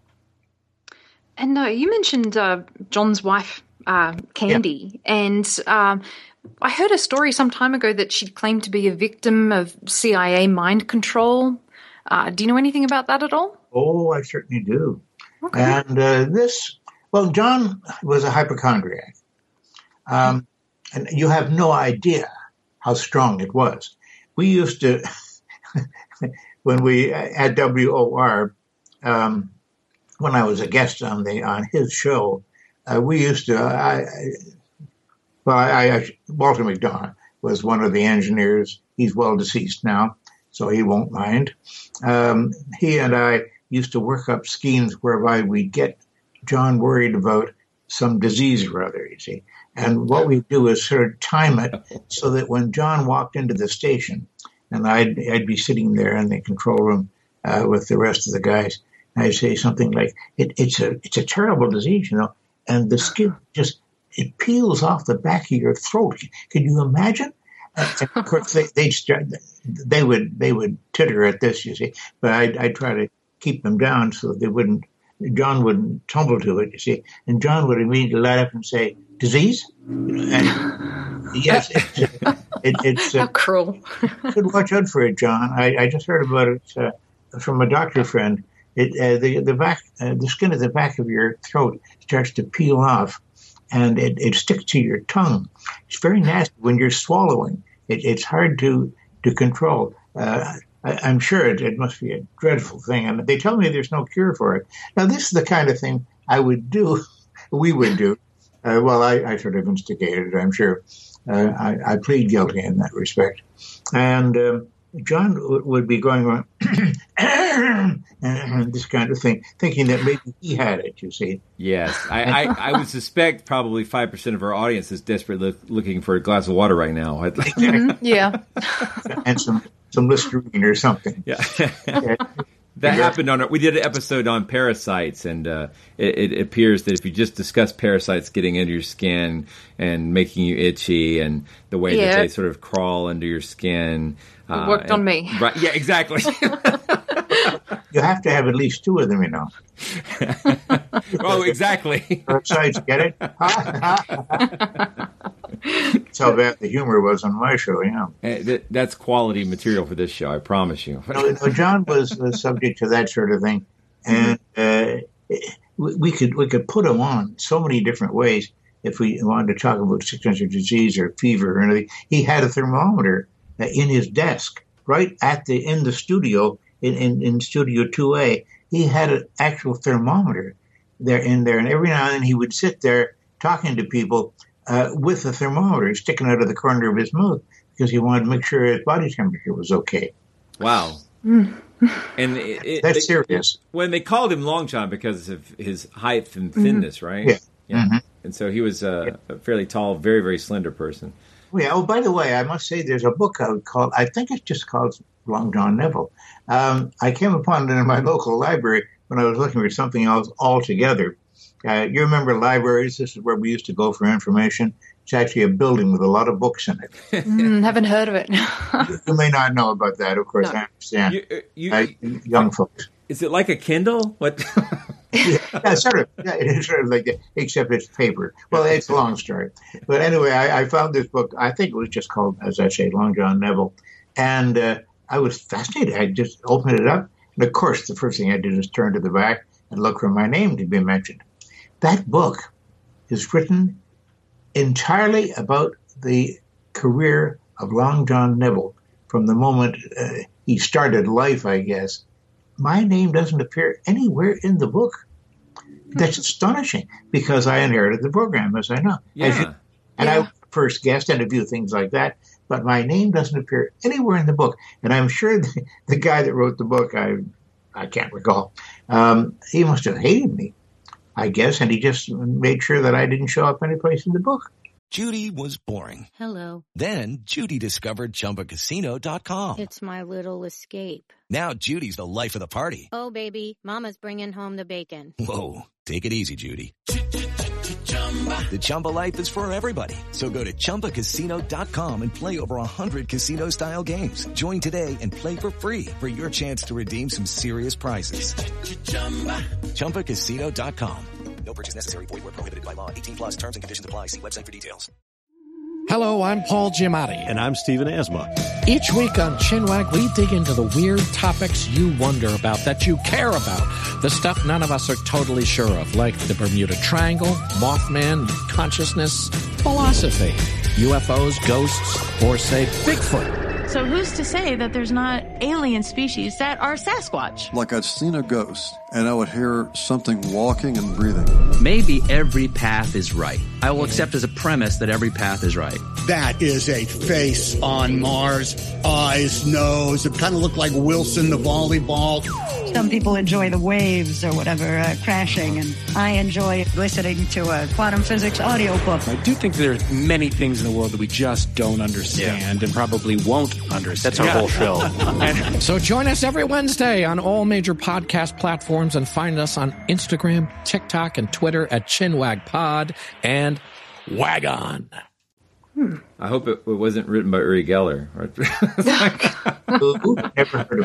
Speaker 14: And uh, you mentioned uh, John's wife, uh, Candy, yeah. and um, I heard a story some time ago that she'd claimed to be a victim of C I A mind control. Uh, do you know anything about that at all?
Speaker 13: Oh, I certainly do.
Speaker 14: Okay.
Speaker 13: And uh, this, well, John was a hypochondriac. Um, and you have no idea how strong it was. We used to, when we, at W O R, um, when I was a guest on the on his show, uh, we used to, I, I, well, I, I, Walter McDonough was one of the engineers. He's well deceased now, so he won't mind. Um, he and I used to work up schemes whereby we'd get John worried about some disease or other, you see. And what we do is sort of time it so that when John walked into the station, and I'd, I'd be sitting there in the control room uh, with the rest of the guys, and I'd say something like, it, it's a it's a terrible disease, you know, and the skin just, it peels off the back of your throat. Can you imagine? And of course, they they'd start, they would they would titter at this, you see, but I'd, I'd try to keep them down so they wouldn't, John wouldn't tumble to it, you see, and John would immediately light up and say, disease? And yes, it's, it, it's uh,
Speaker 14: how cruel.
Speaker 13: Should watch out for it, John. I, I just heard about it uh, from a doctor friend. It uh, the the back uh, the skin at the back of your throat starts to peel off, and it, it sticks to your tongue. It's very nasty when you're swallowing. It, it's hard to to control. Uh, I, I'm sure it, it must be a dreadful thing, and they tell me there's no cure for it. Now, this is the kind of thing I would do, we would do. Uh, well, I, I sort of instigated it, I'm sure. Uh, I, I plead guilty in that respect. And um, John w- would be going around this kind of thing, thinking that maybe he had it, you see.
Speaker 4: Yes. I, I, I would suspect probably five percent of our audience is desperately looking for a glass of water right now.
Speaker 14: Mm-hmm. Yeah.
Speaker 13: And some, some Listerine or something.
Speaker 4: Yeah. yeah. That yeah. happened on. We did an episode on parasites, and uh, it, it appears that if you just discuss parasites getting into your skin and making you itchy, and the way yeah. that they sort of crawl under your skin,
Speaker 14: it uh, worked and, on me.
Speaker 4: Right? Yeah, exactly.
Speaker 13: You have to have at least two of them, you know.
Speaker 4: Oh, exactly.
Speaker 13: Parasites, get it? That's how bad the humor was on my show, yeah.
Speaker 4: That, that's quality material for this show, I promise you.
Speaker 13: no, no, John was uh, subject to that sort of thing, and uh, we, we could we could put him on so many different ways if we wanted to talk about sickness or disease or fever or anything. He had a thermometer uh, in his desk, right at the in the studio, in, in, in Studio two A. He had an actual thermometer there in there, and every now and then he would sit there talking to people Uh, with a thermometer sticking out of the corner of his mouth because he wanted to make sure his body temperature was okay.
Speaker 4: Wow. And it, it,
Speaker 13: that's
Speaker 4: they,
Speaker 13: serious.
Speaker 4: When they called him Long John because of his height and thinness, mm-hmm. right?
Speaker 13: Yeah.
Speaker 4: yeah. Mm-hmm. And so he was a, a fairly tall, very, very slender person.
Speaker 13: Oh, yeah. Oh, by the way, I must say there's a book out called, I think it's just called Long John Neville. Um, I came upon it in my local library when I was looking for something else altogether. Uh, you remember libraries? This is where we used to go for information. It's actually a building with a lot of books in it.
Speaker 14: mm, haven't heard of it.
Speaker 13: you, you may not know about that, of course. No. I understand. You, you, uh, young folks.
Speaker 4: Is it like a Kindle? What?
Speaker 13: yeah, sort of. Yeah, it is sort of like that, except it's paper. Well, it's a long story. But anyway, I, I found this book. I think it was just called, as I say, Long John Neville. And uh, I was fascinated. I just opened it up. And, of course, the first thing I did is turn to the back and look for my name to be mentioned. That book is written entirely about the career of Long John Neville from the moment uh, he started life, I guess. My name doesn't appear anywhere in the book. That's astonishing because I inherited the program, as I know.
Speaker 4: Yeah.
Speaker 13: As you, and yeah. I first guest and a few things like that, but my name doesn't appear anywhere in the book. And I'm sure the, the guy that wrote the book, I I can't recall, um, he must have hated me, I guess, and he just made sure that I didn't show up any place in the book.
Speaker 15: Judy was boring.
Speaker 16: Hello.
Speaker 15: Then Judy discovered Chumba Casino dot com.
Speaker 16: It's my little escape.
Speaker 15: Now Judy's the life of the party.
Speaker 16: Oh, baby, mama's bringing home the bacon.
Speaker 15: Whoa, take it easy, Judy. The Chumba life is for everybody. So go to Chumba Casino dot com and play over one hundred casino-style games. Join today and play for free for your chance to redeem some serious prizes. Chumba Casino dot com. No purchase necessary. Void where prohibited by law. eighteen plus terms and conditions apply. See website for details.
Speaker 17: Hello, I'm Paul Giamatti.
Speaker 18: And I'm Stephen Asma.
Speaker 17: Each week on Chinwag, we dig into the weird topics you wonder about, that you care about. The stuff none of us are totally sure of, like the Bermuda Triangle, Mothman, consciousness, philosophy, U F Os, ghosts, or, say, Bigfoot.
Speaker 18: So who's to say that there's not alien species that are Sasquatch?
Speaker 19: Like I'd seen a ghost, and I would hear something walking and breathing.
Speaker 20: Maybe every path is right. I will accept as a premise that every path is right.
Speaker 21: That is a face on Mars. Eyes, nose. It kind of looked like Wilson, the volleyball.
Speaker 22: Some people enjoy the waves or whatever uh, crashing, and I enjoy listening to a quantum physics audiobook.
Speaker 23: I do think there are many things in the world that we just don't understand yeah. and probably won't understand.
Speaker 17: That's our whole show. So join us every Wednesday on all major podcast platforms and find us on Instagram, TikTok, and Twitter at ChinwagPod and Wagon.
Speaker 4: Hmm. I hope it, it wasn't written by Uri Geller.
Speaker 13: Never heard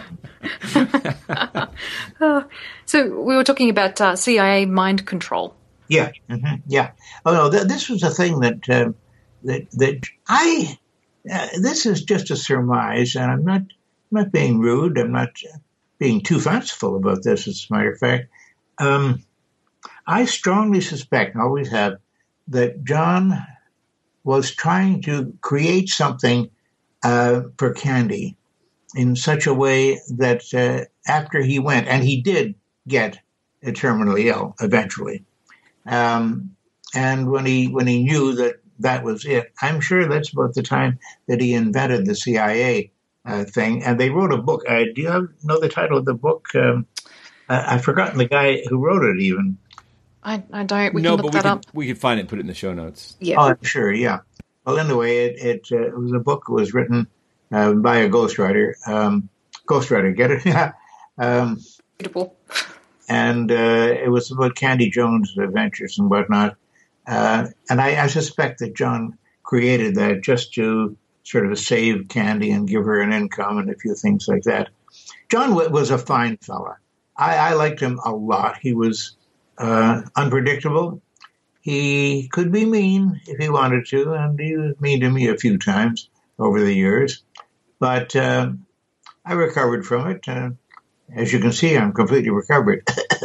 Speaker 13: of him.
Speaker 14: uh, so we were talking about uh, C I A mind control.
Speaker 13: Yeah, mm-hmm, yeah. Oh no, th- this was a thing that uh, that that I. Uh, this is just a surmise, and I'm not I'm not being rude. I'm not being too fanciful about this. As a matter of fact, um, I strongly suspect, and always have, that John was trying to create something uh, for Candy in such a way that uh, after he went, and he did get terminally ill eventually, um, and when he when he knew that that was it, I'm sure that's about the time that he invented the C I A uh, thing, and they wrote a book. Uh, do you have, know the title of the book? Um, I, I've forgotten the guy who wrote it even.
Speaker 14: I, I don't. We
Speaker 4: no,
Speaker 14: can look
Speaker 4: but we
Speaker 14: that
Speaker 4: could,
Speaker 14: up.
Speaker 4: we could find it and put it in the show notes.
Speaker 14: Yeah.
Speaker 13: Oh, sure, yeah. Well, anyway, it it, uh, it was a book that was written uh, by a ghostwriter. Um, ghostwriter, get it? Yeah. um,
Speaker 14: Beautiful.
Speaker 13: And uh, it was about Candy Jones' adventures and whatnot. Uh, and I, I suspect that John created that just to sort of save Candy and give her an income and a few things like that. John w- was a fine fella. I, I liked him a lot. He was uh, unpredictable. He could be mean if he wanted to, and he was mean to me a few times over the years. But uh, I recovered from it. Uh, as you can see, I'm completely recovered.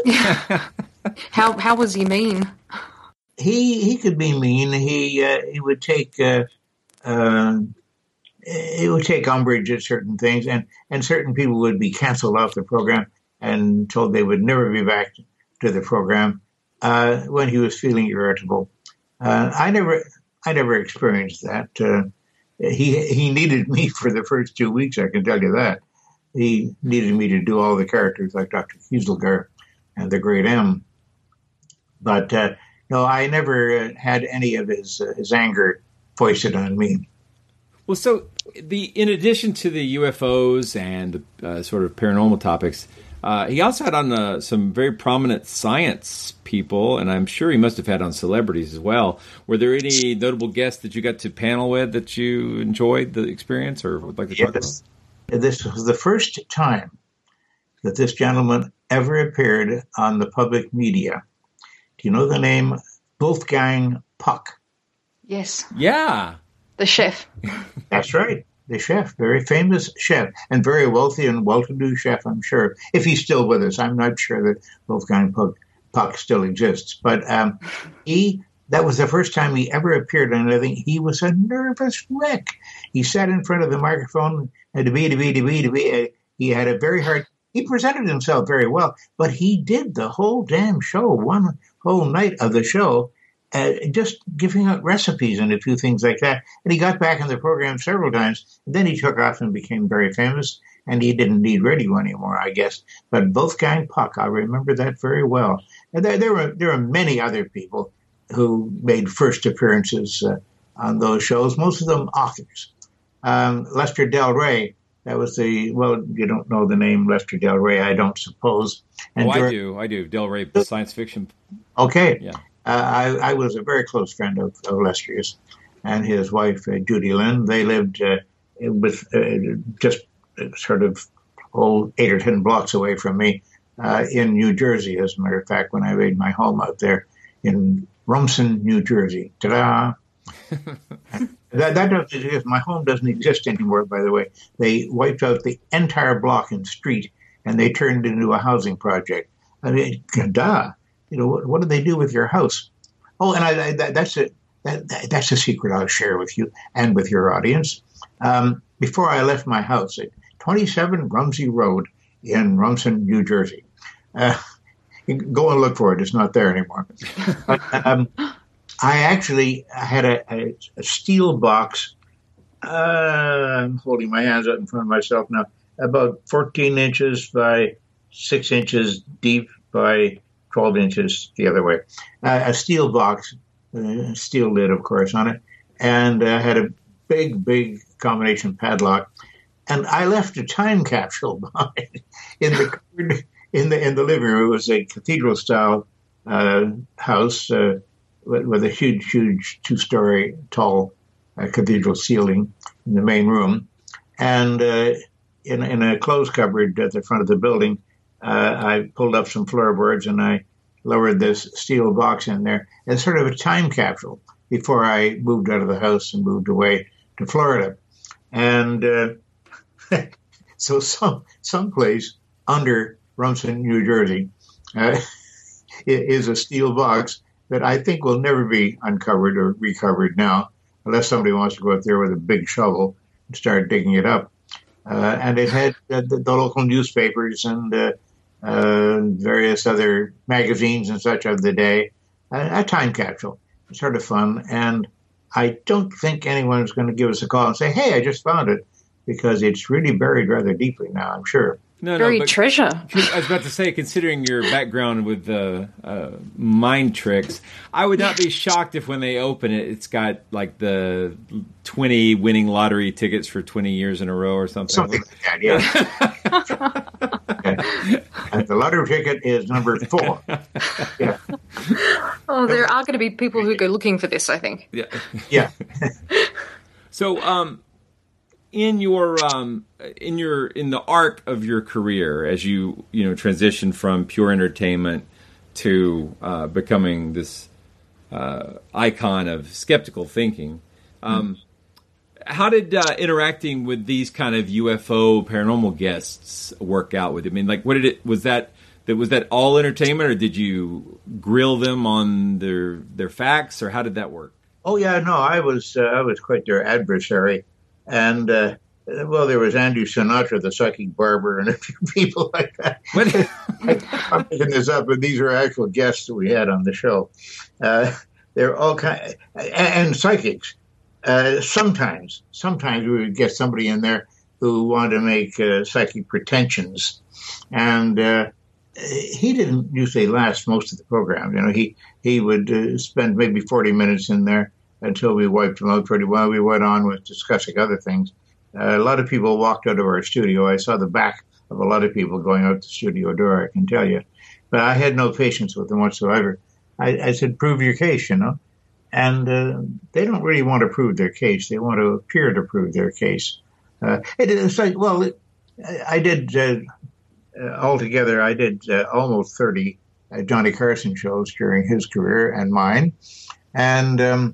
Speaker 14: how how was he mean?
Speaker 13: He he could be mean. He uh, he would take uh, uh, he would take umbrage at certain things, and, and certain people would be canceled off the program and told they would never be back to the program uh, when he was feeling irritable. Uh, I never I never experienced that. Uh, he he needed me for the first two weeks. I can tell you that. He needed me to do all the characters like Doctor Kieselgar and the Great M. But uh, no, I never had any of his uh, his anger foisted on me.
Speaker 4: Well, so the in addition to the U F Os and uh, sort of paranormal topics, uh, he also had on uh, some very prominent science people, and I'm sure he must have had on celebrities as well. Were there any notable guests that you got to panel with that you enjoyed the experience or would like to talk
Speaker 13: yes.
Speaker 4: about?
Speaker 13: This was the first time that this gentleman ever appeared on the public media. Do you know the name Wolfgang Puck?
Speaker 14: Yes.
Speaker 4: Yeah.
Speaker 14: The chef.
Speaker 13: That's right. The chef. Very famous chef. And very wealthy and well-to-do chef, I'm sure. If he's still with us. I'm not sure that Wolfgang Puck, Puck still exists. But um, he... that was the first time he ever appeared on anything. He was a nervous wreck. He sat in front of the microphone and to be, to be, to be, to be. He had a very hard, he presented himself very well, but he did the whole damn show, one whole night of the show, uh, just giving out recipes and a few things like that. And he got back in the program several times. And then he took off and became very famous, and he didn't need radio anymore, I guess. But Wolfgang Puck, I remember that very well. And there, there were there were many other people who made first appearances uh, on those shows, most of them authors. Um, Lester Del Rey, that was the, well, you don't know the name Lester Del Rey, I don't suppose. And
Speaker 4: oh,
Speaker 13: during,
Speaker 4: I do, I do. Del Rey, the science fiction.
Speaker 13: Okay.
Speaker 4: Yeah.
Speaker 13: Uh, I, I was a very close friend of, of Lester's and his wife, uh, Judy Lynn. They lived uh, with uh, just sort of oh, eight or ten blocks away from me uh, in New Jersey, as a matter of fact, when I made my home out there in Rumson, New Jersey. Ta-da! that, that doesn't exist. My home doesn't exist anymore, by the way. They wiped out the entire block and street, and they turned it into a housing project. I mean, duh. You know, what, what did they do with your house? Oh, and I, I, that, that's a that, that's a secret I'll share with you and with your audience. Um, before I left my house at twenty-seven Rumsey Road in Rumson, New Jersey. Uh, go and look for it. It's not there anymore. But, um, I actually had a, a, a steel box. Uh, I'm holding my hands up in front of myself now. About fourteen inches by six inches deep by twelve inches the other way. Uh, a steel box, uh, steel lid, of course, on it, and uh, had a big, big combination padlock. And I left a time capsule behind in the in the in the living room. It was a cathedral-style uh, house uh, with, with a huge, huge two-story tall uh, cathedral ceiling in the main room, and uh, in in a clothes cupboard at the front of the building, uh, I pulled up some floorboards and I lowered this steel box in there as sort of a time capsule before I moved out of the house and moved away to Florida, and. Uh, So some someplace under Rumson, New Jersey, uh, is a steel box that I think will never be uncovered or recovered now, unless somebody wants to go out there with a big shovel and start digging it up. Uh, and it had uh, the, the local newspapers and uh, uh, various other magazines and such of the day, a, a time capsule. It's sort of fun, and I don't think anyone's going to give us a call and say, "Hey, I just found it." Because it's really buried rather deeply now, I'm sure.
Speaker 4: No,
Speaker 14: Buried
Speaker 4: no, but
Speaker 14: treasure.
Speaker 4: I was about to say, considering your background with uh, uh, mind tricks, I would not be shocked if when they open it, it's got like the twenty winning lottery tickets for twenty years in a row or something.
Speaker 13: Something like that, yeah. Okay. And the lottery ticket is number four. Yeah.
Speaker 14: Oh, there are going to be people who go looking for this, I think.
Speaker 4: Yeah.
Speaker 13: Yeah.
Speaker 4: So, um... In your um, in your in the arc of your career, as you you know transition from pure entertainment to uh, becoming this uh, icon of skeptical thinking, um, mm-hmm. how did uh, interacting with these kind of U F O paranormal guests work out with you? I mean, like, what did it was that that was that all entertainment, or did you grill them on their their facts, or how did that work?
Speaker 13: Oh yeah, no, I was uh, I was quite their adversary. And, uh, well, there was Andrew Sinatra, the psychic barber, and a few people like that. I'm making this up, but these are actual guests that we had on the show. Uh, they're all kind, and, and psychics. Uh, sometimes, sometimes we would get somebody in there who wanted to make uh, psychic pretensions, and uh, he didn't usually last most of the program. You know, he he would uh, spend maybe forty minutes in there until we wiped him out pretty well. We went on with discussing other things. Uh, a lot of people walked out of our studio. I saw the back of a lot of people going out the studio door, I can tell you. But I had no patience with them whatsoever. I, I said, prove your case, you know. And uh, they don't really want to prove their case. They want to appear to prove their case. Uh, it, it's like, well, it, I did, uh, uh, altogether, I did uh, almost thirty uh, Johnny Carson shows during his career and mine. And um,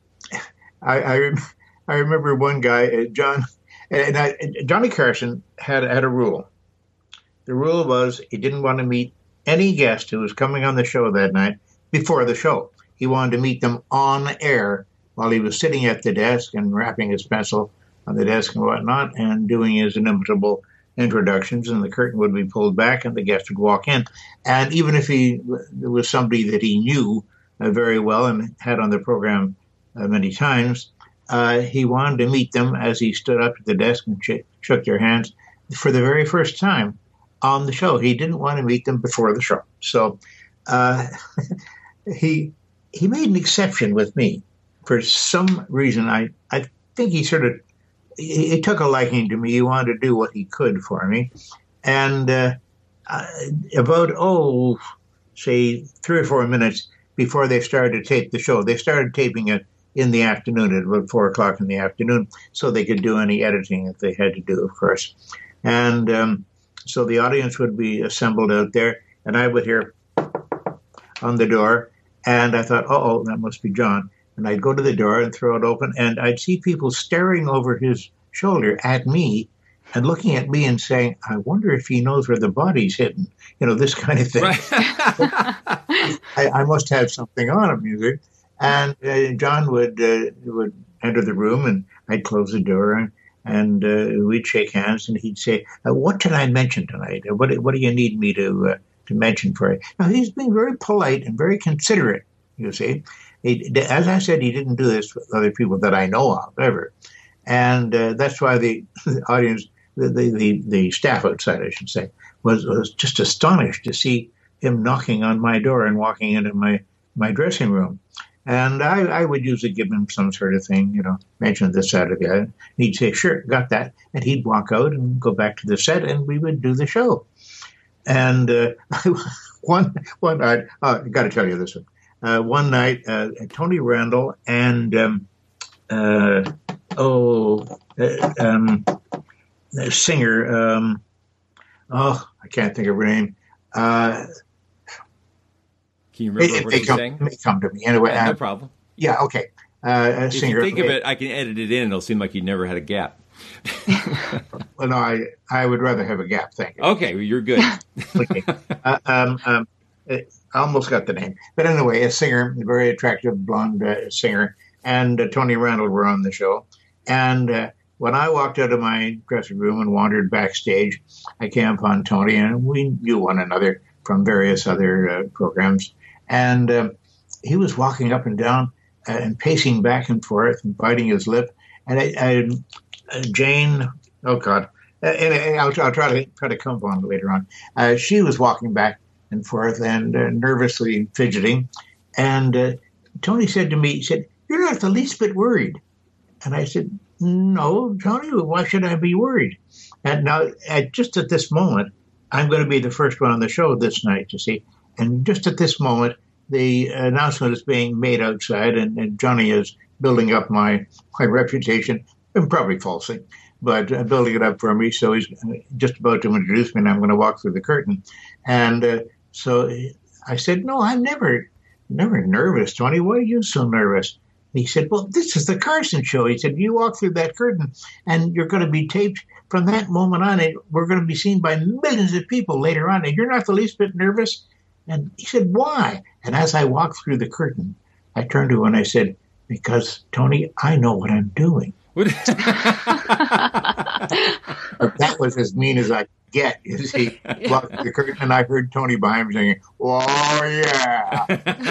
Speaker 13: I, I, I remember one guy, uh, John, and I, Johnny Carson had had a rule. The rule was he didn't want to meet any guest who was coming on the show that night before the show. He wanted to meet them on air while he was sitting at the desk and rapping his pencil on the desk and whatnot and doing his inimitable introductions, and the curtain would be pulled back and the guest would walk in. And even if he there was somebody that he knew uh, very well and had on the program uh, many times, uh, he wanted to meet them as he stood up at the desk and sh- shook their hands for the very first time on the show. He didn't want to meet them before the show. So uh, he he made an exception with me. For some reason, I, I think he sort of he, he took a liking to me. He wanted to do what he could for me. And uh, about, oh, say, three or four minutes before they started to tape the show, they started taping it in the afternoon at about four o'clock in the afternoon so they could do any editing that they had to do, of course. And um, so the audience would be assembled out there, and I would hear on the door, and I thought, uh-oh, that must be John. And I'd go to the door and throw it open, and I'd see people staring over his shoulder at me and looking at me and saying, I wonder if he knows where the body's hidden. You know, this kind of thing. Right. I, I must have something on him, music. And uh, John would uh, would enter the room, and I'd close the door, and, and uh, we'd shake hands, and he'd say, uh, "What did I mention tonight? What what do you need me to uh, to mention for you?" Now he's been very polite and very considerate. You see, he, as I said, he didn't do this with other people that I know of ever, and uh, that's why the, the audience, the, the the the staff outside, I should say, was was just astonished to see him knocking on my door and walking into my my dressing room. And I, I would usually give him some sort of thing, you know, mention this, that, or the other. And he'd say, "Sure, got that." And he'd walk out and go back to the set, and we would do the show. And uh, one one night, oh, I got to tell you this one. Uh, one night, uh, Tony Randall and, um, uh, oh, uh, um, the singer, um, oh, I can't think of her name. Uh,
Speaker 4: Can you remember
Speaker 13: it,
Speaker 4: what
Speaker 13: it,
Speaker 4: he's
Speaker 13: come,
Speaker 4: saying?
Speaker 13: It come to me anyway.
Speaker 4: Yeah, no
Speaker 13: uh,
Speaker 4: problem.
Speaker 13: Yeah, okay. Uh, a
Speaker 4: if
Speaker 13: singer.
Speaker 4: you think of it, I can edit it in, and it'll seem like you never had a gap.
Speaker 13: Well, no, I I would rather have a gap. Thank you.
Speaker 4: Okay, well, you're good.
Speaker 13: Okay. Uh, um, um, I almost got the name, but anyway, a singer, a very attractive blonde uh, singer, and uh, Tony Randall were on the show. And uh, when I walked out of my dressing room and wandered backstage, I came upon Tony, and we knew one another from various other uh, programs. And uh, he was walking up and down uh, and pacing back and forth and biting his lip. And I, I, uh, Jane, oh God, uh, and, and I'll, I'll try to try to come on later on. Uh, she was walking back and forth and uh, nervously fidgeting. And uh, Tony said to me, he said, "You're not the least bit worried." And I said, "No, Tony, why should I be worried?" And now, at, just at this moment, I'm going to be the first one on the show this night, you see. And just at this moment, the announcement is being made outside, and, and Johnny is building up my, my reputation, and probably falsely, but uh, building it up for me. So he's just about to introduce me, and I'm going to walk through the curtain. And uh, so I said, "No, I'm never, never nervous, Tony. Why are you so nervous?" And he said, "Well, this is the Carson show." He said, "You walk through that curtain, and you're going to be taped from that moment on. And we're going to be seen by millions of people later on, and you're not the least bit nervous." And he said, "Why?" And as I walked through the curtain, I turned to him and I said, "Because, Tony, I know what I'm doing." That was as mean as I could get. You see, walked through the curtain, and I heard Tony behind me saying, "Oh, yeah."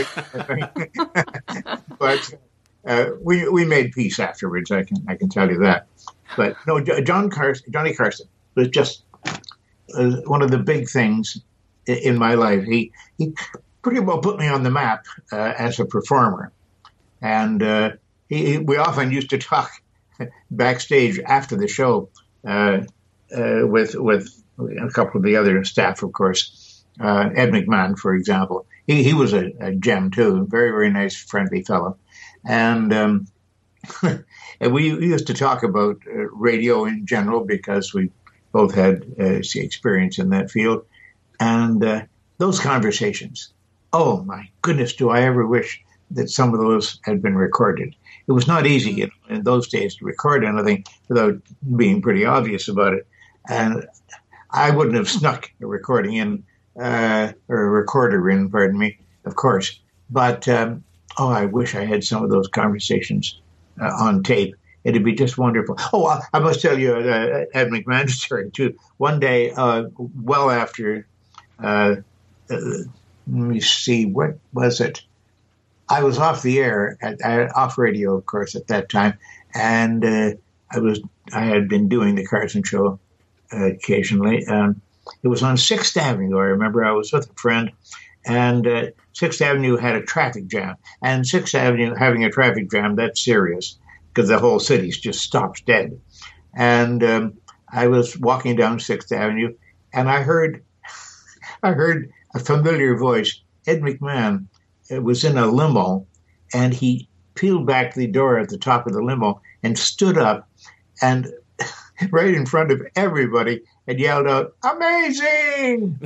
Speaker 13: But uh, we we made peace afterwards, I can I can tell you that. But no, John Carson, Johnny Carson was just uh, one of the big things in my life. He he pretty well put me on the map uh, as a performer, and uh, he, we often used to talk backstage after the show uh, uh, with with a couple of the other staff, of course. Uh, Ed McMahon, for example, he he was a, a gem too, very very nice, friendly fellow, and. Um, and we, we used to talk about uh, radio in general because we both had uh, experience in that field. And uh, those conversations, oh my goodness, do I ever wish that some of those had been recorded. It was not easy you know, in those days to record anything without being pretty obvious about it. And I wouldn't have snuck a recording in, uh, or a recorder in, pardon me, of course. But, um, oh, I wish I had some of those conversations uh, on tape. It'd be just wonderful. Oh, I, I must tell you, uh, Ed McMahon's story, too. One day, uh, well after, uh, uh, let me see, what was it? I was off the air, at, at, off radio, of course, at that time, and uh, I was I had been doing the Carson Show uh, occasionally. Um, it was on Sixth Avenue. I remember I was with a friend, and uh, Sixth Avenue had a traffic jam. And Sixth Avenue having a traffic jam, that's serious, because the whole city just stops dead. And um, I was walking down Sixth Avenue, and I heard I heard a familiar voice, Ed McMahon. It was in a limo, and he peeled back the door at the top of the limo and stood up and right in front of everybody and yelled out, "Amazing!"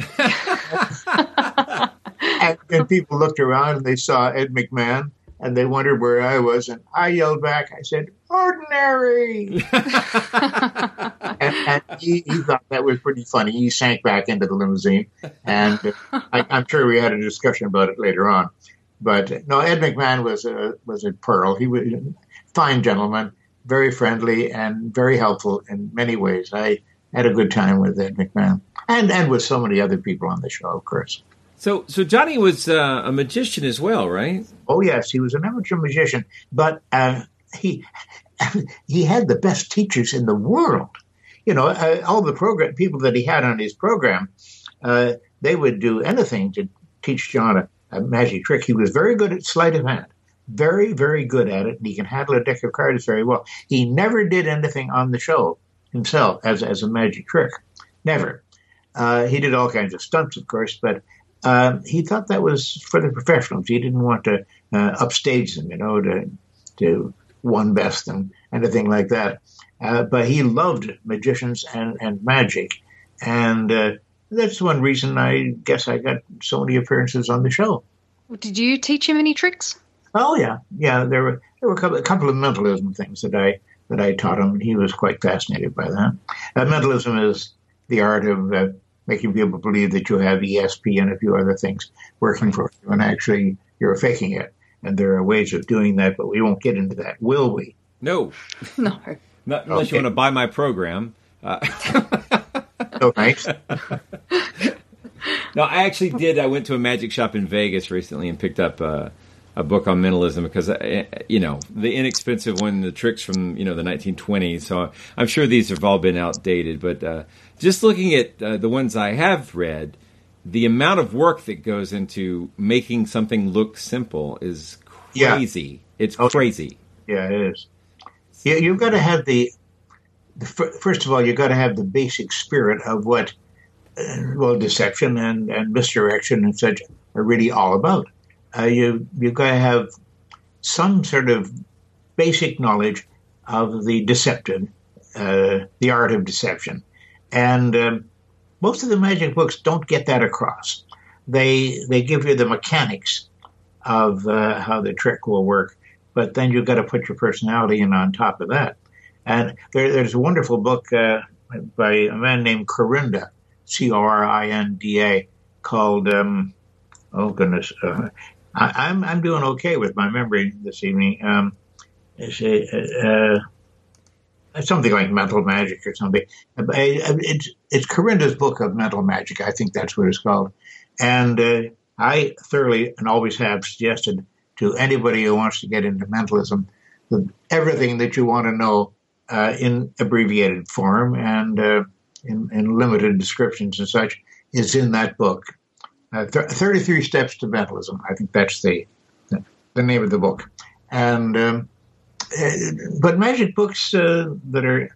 Speaker 13: and, and people looked around and they saw Ed McMahon and they wondered where I was. And I yelled back, I said, "Ordinary!" and and he, he thought that was pretty funny. He sank back into the limousine. And I, I'm sure we had a discussion about it later on. But no, Ed McMahon was a was a pearl. He was a fine gentleman, very friendly and very helpful in many ways. I had a good time with Ed McMahon, and and with so many other people on the show, of course.
Speaker 4: So, so Johnny was uh, a magician as well, right?
Speaker 13: Oh yes, he was an amateur magician, but uh, he he had the best teachers in the world. You know, uh, all the program people that he had on his program, uh, they would do anything to teach John a, a magic trick. He was very good at sleight of hand, very, very good at it, and he can handle a deck of cards very well. He never did anything on the show himself as as a magic trick, never. Uh, he did all kinds of stunts, of course, but uh, he thought that was for the professionals. He didn't want to uh, upstage them, you know, to to one best them, anything like that. Uh, but he loved magicians and, and magic, and uh, that's one reason I guess I got so many appearances on the show.
Speaker 14: Did you teach him any tricks?
Speaker 13: Oh yeah, yeah. There were there were a couple, a couple of mentalism things that I that I taught him, and he was quite fascinated by that. Uh, mentalism is the art of uh, making people believe that you have E S P and a few other things working for you, and actually you're faking it. And there are ways of doing that, but we won't get into that, will we?
Speaker 4: No,
Speaker 14: no.
Speaker 4: Not unless okay. you want to buy my program. Uh,
Speaker 13: no, thanks.
Speaker 4: No, I actually did. I went to a magic shop in Vegas recently and picked up uh, a book on mentalism because, uh, you know, the inexpensive one, the tricks from, you know, the nineteen twenties. So I'm sure these have all been outdated. But uh, just looking at uh, the ones I have read, the amount of work that goes into making something look simple is crazy. Yeah. It's okay. crazy.
Speaker 13: Yeah, it is. Yeah, you've got to have the, the first of all, you've got to have the basic spirit of what, uh, well, deception and, and misdirection and such are really all about. Uh, you, you've got to have some sort of basic knowledge of the deceptive, uh, the art of deception. And um, most of the magic books don't get that across. They they give you the mechanics of uh, how the trick will work, but then you've got to put your personality in on top of that. And there, there's a wonderful book uh, by a man named Corinda, C O R I N D A, called, um, oh goodness, uh, I, I'm I'm doing okay with my memory this evening. Um, it's, uh, uh, something like Mental Magic or something. It's, it's Corinda's book of mental magic. I think that's what it's called. And uh, I thoroughly and always have suggested to anybody who wants to get into mentalism that everything that you want to know uh, in abbreviated form and uh, in, in limited descriptions and such is in that book. Uh, th- thirty-three Steps to Mentalism. I think that's the the name of the book. And um, uh, but magic books uh, that are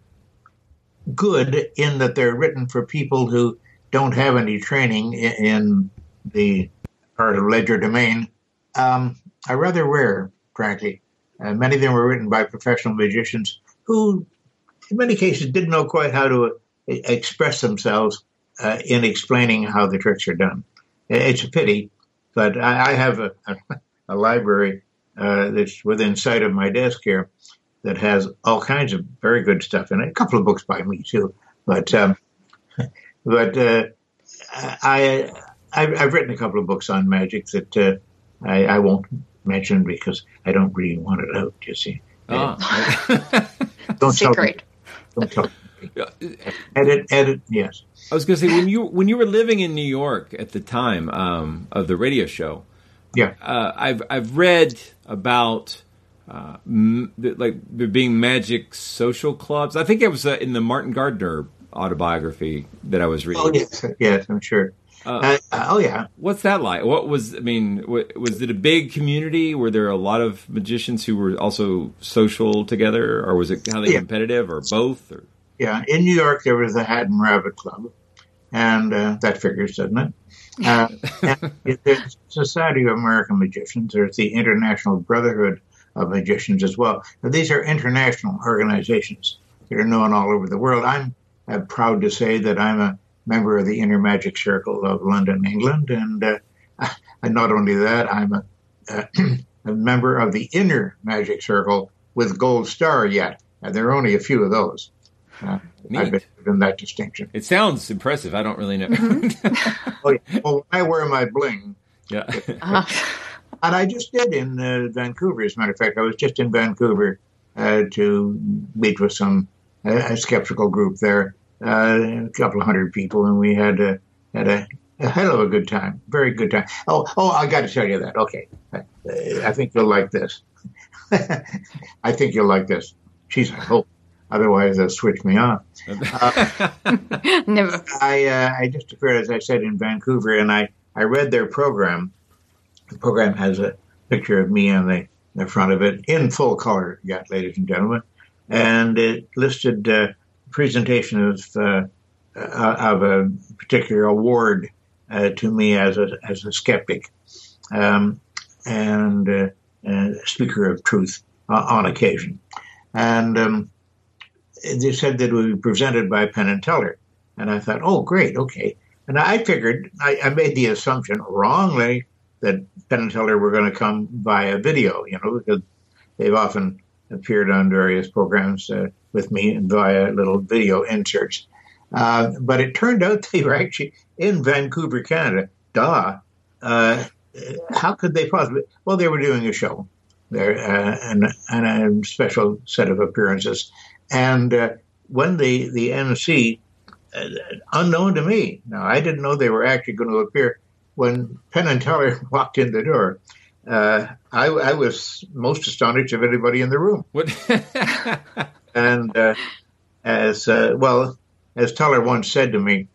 Speaker 13: good in that they're written for people who don't have any training in, in the art of legerdemain um, are rather rare, frankly. Uh, many of them were written by professional magicians who, in many cases, didn't know quite how to uh, express themselves uh, in explaining how the tricks are done. It's a pity, but I, I have a, a, a library uh, that's within sight of my desk here that has all kinds of very good stuff in it. A couple of books by me too, but um, but uh, I I've, I've written a couple of books on magic that uh, I, I won't mention because I don't really want it out. You see,
Speaker 4: oh.
Speaker 13: don't
Speaker 14: secret.
Speaker 13: Tell me. Don't tell me. Edit, edit. Yes.
Speaker 4: I was going to say when you when you were living in New York at the time um, of the radio show,
Speaker 13: yeah,
Speaker 4: uh, I've I've read about uh, m- like there being magic social clubs. I think it was uh, in the Martin Gardner autobiography that I was reading.
Speaker 13: Oh yes, yes, I'm sure. Uh, uh, oh yeah.
Speaker 4: What's that like? What was I mean? What, was it a big community? Were there a lot of magicians who were also social together, or was it kind of
Speaker 13: yeah.
Speaker 4: competitive, or both? Or
Speaker 13: yeah, in New York there was the Hat and Rabbit Club. And uh, that figures, doesn't it? Uh, and there's Society of American Magicians. There's the International Brotherhood of Magicians as well. Now, these are international organizations that are known all over the world. I'm uh, proud to say that I'm a member of the Inner Magic Circle of London, England. And, uh, and not only that, I'm a, uh, a member of the Inner Magic Circle with Gold Star yet. And there are only a few of those. Uh, I've been given that distinction.
Speaker 4: It sounds impressive. I don't really know.
Speaker 14: Mm-hmm.
Speaker 13: well, well, I wear my bling.
Speaker 4: Yeah.
Speaker 14: uh-huh.
Speaker 13: And I just did in uh, Vancouver, as a matter of fact. I was just in Vancouver uh, to meet with some a, a skeptical group there, uh, a couple of hundred people, and we had a, had a, a hell of a good time, very good time. Oh, oh, I got to tell you that. Okay, I, I think you'll like this. I think you'll like this. Jeez, I hope. Otherwise, they'll switch me off. Uh,
Speaker 14: Never.
Speaker 13: I uh, I just appeared, as I said, in Vancouver, and I, I read their program. The program has a picture of me on the, the front of it, in full color, yet, ladies and gentlemen. And it listed uh, presentation of uh, uh, of a particular award uh, to me as a as a skeptic, um, and uh, uh, speaker of truth uh, on occasion. And um, they said that it would be presented by Penn and Teller. And I thought, oh, great, okay. And I figured, I, I made the assumption wrongly that Penn and Teller were going to come via video, you know, because they've often appeared on various programs uh, with me via little video inserts. Uh, but it turned out they were actually in Vancouver, Canada. Duh. Uh, how could they possibly? Well, they were doing a show there uh, and, and a special set of appearances. And uh, when the, the M C, uh, unknown to me, now I didn't know they were actually going to appear, when Penn and Teller walked in the door, uh, I, I was most astonished of anybody in the room.
Speaker 4: What?
Speaker 13: And uh, as, uh, well, as Teller once said to me,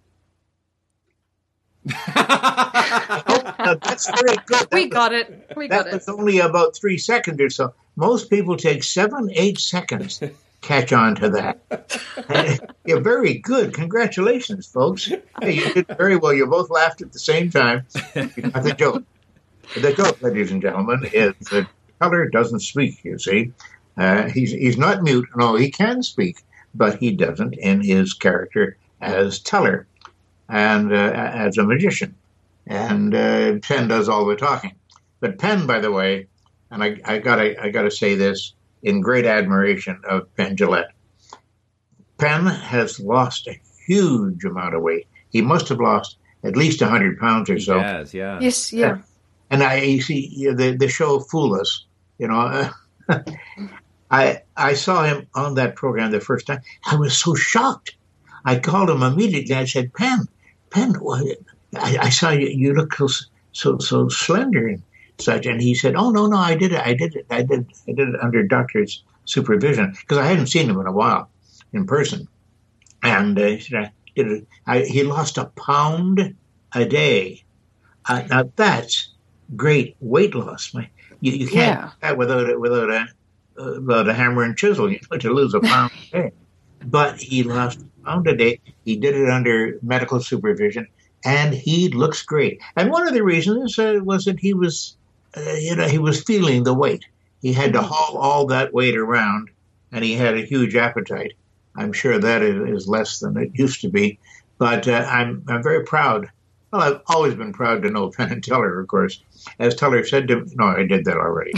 Speaker 13: oh, that's very good. That
Speaker 14: we
Speaker 13: was,
Speaker 14: got it. We got
Speaker 13: that
Speaker 14: it.
Speaker 13: was only about three seconds or so. Most people take seven, eight seconds to catch on to that. You're very good. Congratulations, folks. Hey, you did very well. You both laughed at the same time. You got the joke. The joke, ladies and gentlemen, is that Teller doesn't speak, you see. Uh, he's, he's not mute. No, he can speak, but he doesn't in his character as Teller and uh, as a magician. And uh, Penn does all the talking. But Penn, by the way, and I, I gotta I gotta say this in great admiration of Penn Jillette. Penn has lost a huge amount of weight. He must have lost at least a hundred pounds or so.
Speaker 4: Yes, yeah.
Speaker 14: Yes, yeah.
Speaker 13: And I you see you know, the the show Fool Us. You know, uh, I I saw him on that program the first time. I was so shocked. I called him immediately. I said, Penn, Penn, what? I, I saw you. You look so so so slender and such. And he said, "Oh no, no, I did it. I did it. I did. I did it under doctor's supervision because I hadn't seen him in a while in person." And uh, he said, "I did it. I, he lost a pound a day. Uh, now that's great weight loss. My, you, you can't
Speaker 14: Yeah.
Speaker 13: do that without a, without a uh, without a hammer and chisel. You know, to lose a pound a day. But he lost a pound a day. He did it under medical supervision." And he looks great. And one of the reasons uh, was that he was, uh, you know, he was feeling the weight. He had to haul all that weight around, and he had a huge appetite. I'm sure that is, is less than it used to be. But uh, I'm I'm very proud. Well, I've always been proud to know Penn and Teller, of course. As Teller said to me, no, I did that already.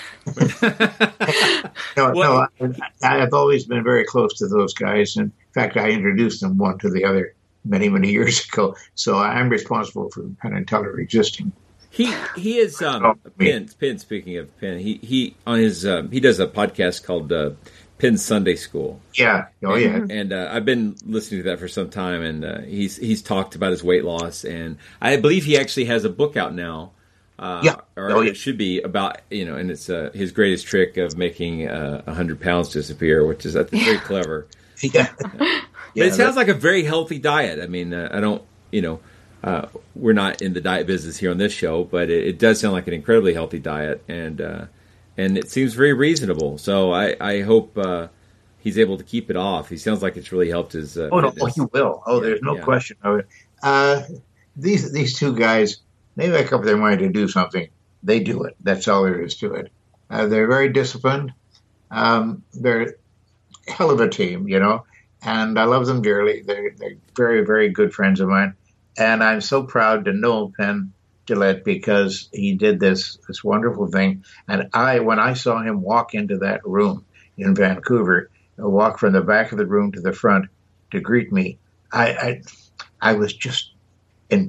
Speaker 13: no, no I, I've always been very close to those guys. In fact, I introduced them one to the other many, many years ago. So I'm responsible for Penn and Teller existing.
Speaker 4: He he is um, Penn. Penn. Speaking of Penn, he he on his um, he does a podcast called uh, Penn Sunday School.
Speaker 13: Yeah, oh
Speaker 4: and,
Speaker 13: yeah.
Speaker 4: And uh, I've been listening to that for some time, and uh, he's he's talked about his weight loss, and I believe he actually has a book out now. Uh,
Speaker 13: yeah,
Speaker 4: or
Speaker 13: oh, yeah.
Speaker 4: It should be about you know, and it's uh, his greatest trick of making uh, a hundred pounds disappear, which is I think very clever.
Speaker 13: Yeah.
Speaker 4: But yeah, it sounds like a very healthy diet. I mean, uh, I don't, you know, uh, we're not in the diet business here on this show, but it, it does sound like an incredibly healthy diet, and uh, and it seems very reasonable. So I, I hope uh, he's able to keep it off. He sounds like it's really helped his. Uh,
Speaker 13: oh no,
Speaker 4: fitness.
Speaker 13: he will. Oh, there's no
Speaker 4: yeah.
Speaker 13: question of it. Uh, these these two guys, they make up their mind to do something. They do it. That's all there is to it. Uh, they're very disciplined. Um, they're a hell of a team, you know. And I love them dearly. They're, they're very, very good friends of mine. And I'm so proud to know Penn Jillette because he did this this wonderful thing. And I, when I saw him walk into that room in Vancouver, walk from the back of the room to the front to greet me, I I, I was just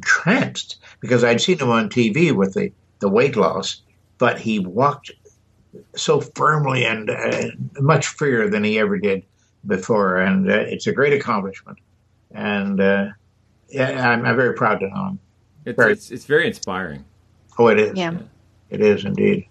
Speaker 13: entranced because I'd seen him on T V with the, the weight loss, but he walked so firmly and uh, much freer than he ever did before. And uh, it's a great accomplishment. And uh, yeah, I'm, I'm very proud to know him.
Speaker 4: It's,
Speaker 13: very,
Speaker 4: it's, it's very inspiring.
Speaker 13: Oh, it is.
Speaker 14: Yeah.
Speaker 13: It is indeed.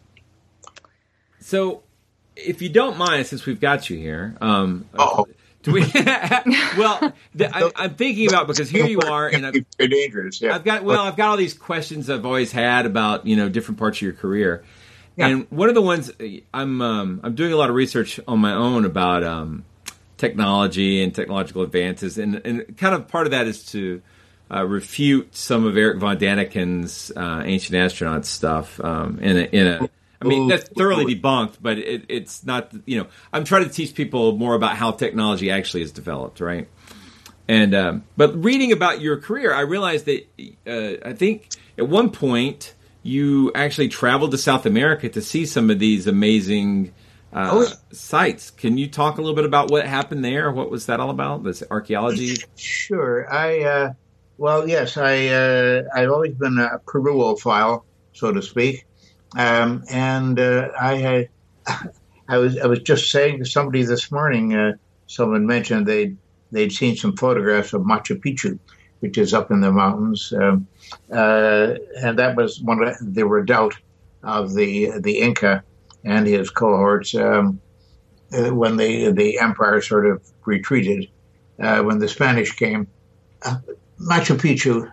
Speaker 4: So, if you don't mind, since we've got you here, um,
Speaker 13: oh,
Speaker 4: do we? well, the, I, I'm thinking about because here you are, and I've,
Speaker 13: very dangerous. Yeah.
Speaker 4: I've got well, I've got all these questions I've always had about you know different parts of your career, yeah. and one of the ones I'm um, I'm doing a lot of research on my own about um, technology and technological advances, and, and kind of part of that is to uh, refute some of Eric von Daniken's uh, ancient astronaut stuff um, in a, in a I mean, that's thoroughly debunked, but it, it's not, you know, I'm trying to teach people more about how technology actually is developed, right? And, um, but reading about your career, I realized that uh, I think at one point you actually traveled to South America to see some of these amazing uh, oh, yeah. sites. Can you talk a little bit about what happened there? What was that all about? This archaeology?
Speaker 13: Sure. I, uh, well, yes, I, uh, I've always been a Peruophile, so to speak. Um, and uh, I, I, I was I was just saying to somebody this morning. Uh, someone mentioned they they'd seen some photographs of Machu Picchu, which is up in the mountains, um, uh, and that was one of the redoubt of the the Inca and his cohorts um, uh, when the the empire sort of retreated. Uh, when the Spanish came, uh, Machu Picchu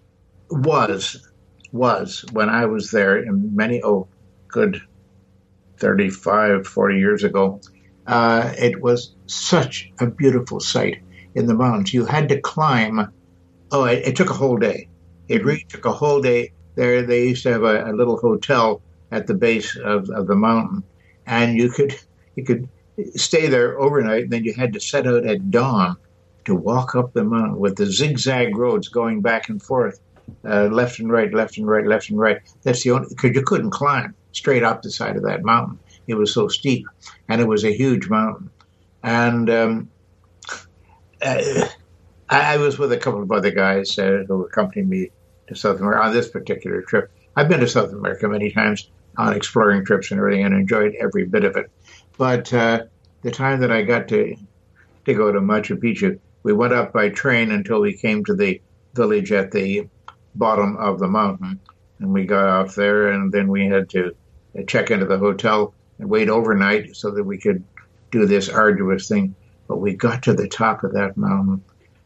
Speaker 13: was. was when I was there in many, oh, good thirty-five, forty years ago. Uh, it was such a beautiful sight in the mountains. You had to climb. Oh, it, it took a whole day. It really took a whole day. There, they used to have a, a little hotel at the base of, of the mountain, and you could you could stay there overnight, and then you had to set out at dawn to walk up the mountain with the zigzag roads going back and forth. Uh, left and right, left and right, left and right. That's the only, because you couldn't climb straight up the side of that mountain. It was so steep, and it was a huge mountain. And um, uh, I, I was with a couple of other guys uh, who accompanied me to South America on this particular trip. I've been to South America many times on exploring trips and everything, and enjoyed every bit of it. But uh, the time that I got to to go to Machu Picchu, we went up by train until we came to the village at the bottom of the mountain, and we got off there, and then we had to check into the hotel and wait overnight so that we could do this arduous thing. But we got to the top of that mountain.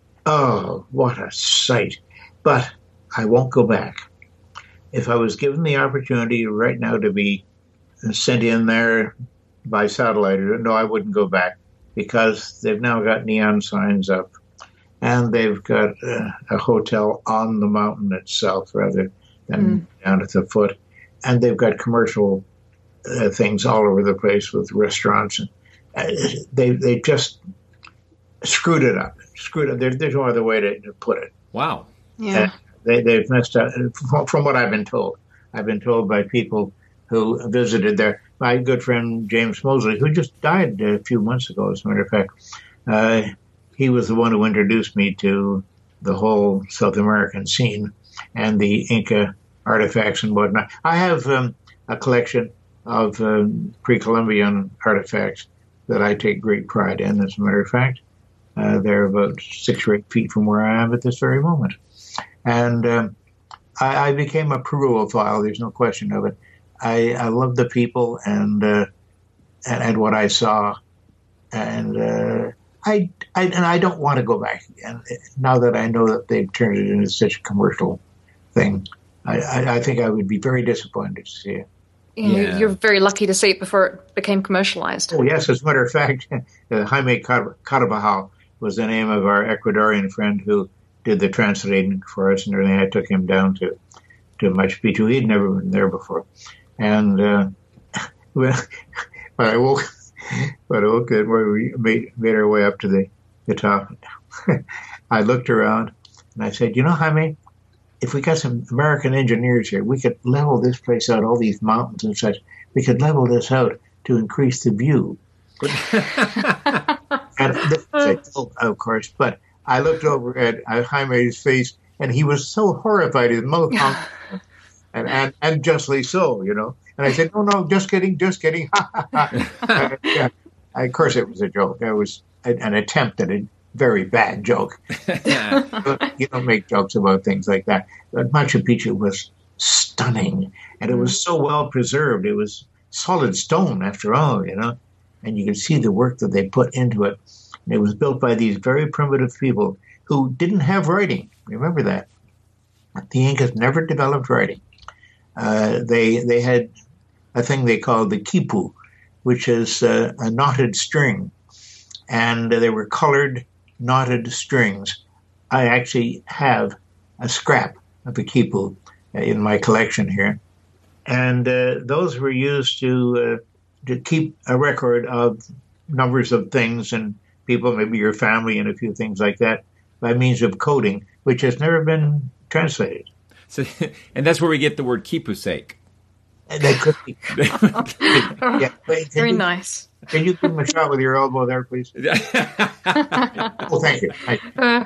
Speaker 13: Oh, what a sight. But I won't go back. If I was given the opportunity right now to be sent in there by satellite, no, I wouldn't go back, because they've now got neon signs up. And they've got uh, a hotel on the mountain itself rather than mm. down at the foot. And they've got commercial uh, things all over the place with restaurants. And uh, they they just screwed it up. Screwed it. There, there's no other way to, to put it.
Speaker 4: Wow.
Speaker 14: Yeah.
Speaker 13: Uh, they, they've messed up. From, from what I've been told, I've been told by people who visited there. My good friend James Mosley, who just died a few months ago, as a matter of fact, uh, he was the one who introduced me to the whole South American scene and the Inca artifacts and whatnot. I have um, a collection of um, pre-Columbian artifacts that I take great pride in, as a matter of fact. Uh, they're about six or eight feet from where I am at this very moment. And um, I, I became a Peruophile, there's no question of it. I, I love the people and, uh, and, and what I saw. And... Uh, I, I and I don't want to go back again now that I know that they've turned it into such a commercial thing. I, I, I think I would be very disappointed to see it.
Speaker 14: Yeah, yeah. You're very lucky to see it before it became commercialized.
Speaker 13: Oh, yes. As a matter of fact, uh, Jaime Carvajal was the name of our Ecuadorian friend who did the translating for us and everything. I took him down to, to Machu Picchu. He'd never been there before. And uh, when, when I woke But okay, we made, made our way up to the, the top. I looked around and I said, you know, Jaime, if we got some American engineers here, we could level this place out, all these mountains and such. We could level this out to increase the view. And this was a joke, of course, but I looked over at Jaime's face and he was so horrified, his mouth hung, and, and, and justly so, you know. And I said, no, no, just kidding, just kidding. uh, yeah. Of course, it was a joke. It was an attempt at a very bad joke. You don't make jokes about things like that. But Machu Picchu was stunning, and it was so well preserved. It was solid stone, after all, you know, and you could see the work that they put into it. And it was built by these very primitive people who didn't have writing. Remember that. The Incas never developed writing. Uh, they they had a thing they called the quipu, which is uh, a knotted string, and uh, they were colored knotted strings. I actually have a scrap of a quipu in my collection here, and uh, those were used to uh, to keep a record of numbers of things and people, maybe your family, and a few things like that, by means of coding, which has never been translated.
Speaker 4: So, and that's where we get the word quipusake.
Speaker 13: That could be. Yeah,
Speaker 14: Very
Speaker 13: you,
Speaker 14: nice.
Speaker 13: Can you give him a shot with your elbow there, please? Oh, thank you. Thank you.
Speaker 14: Uh,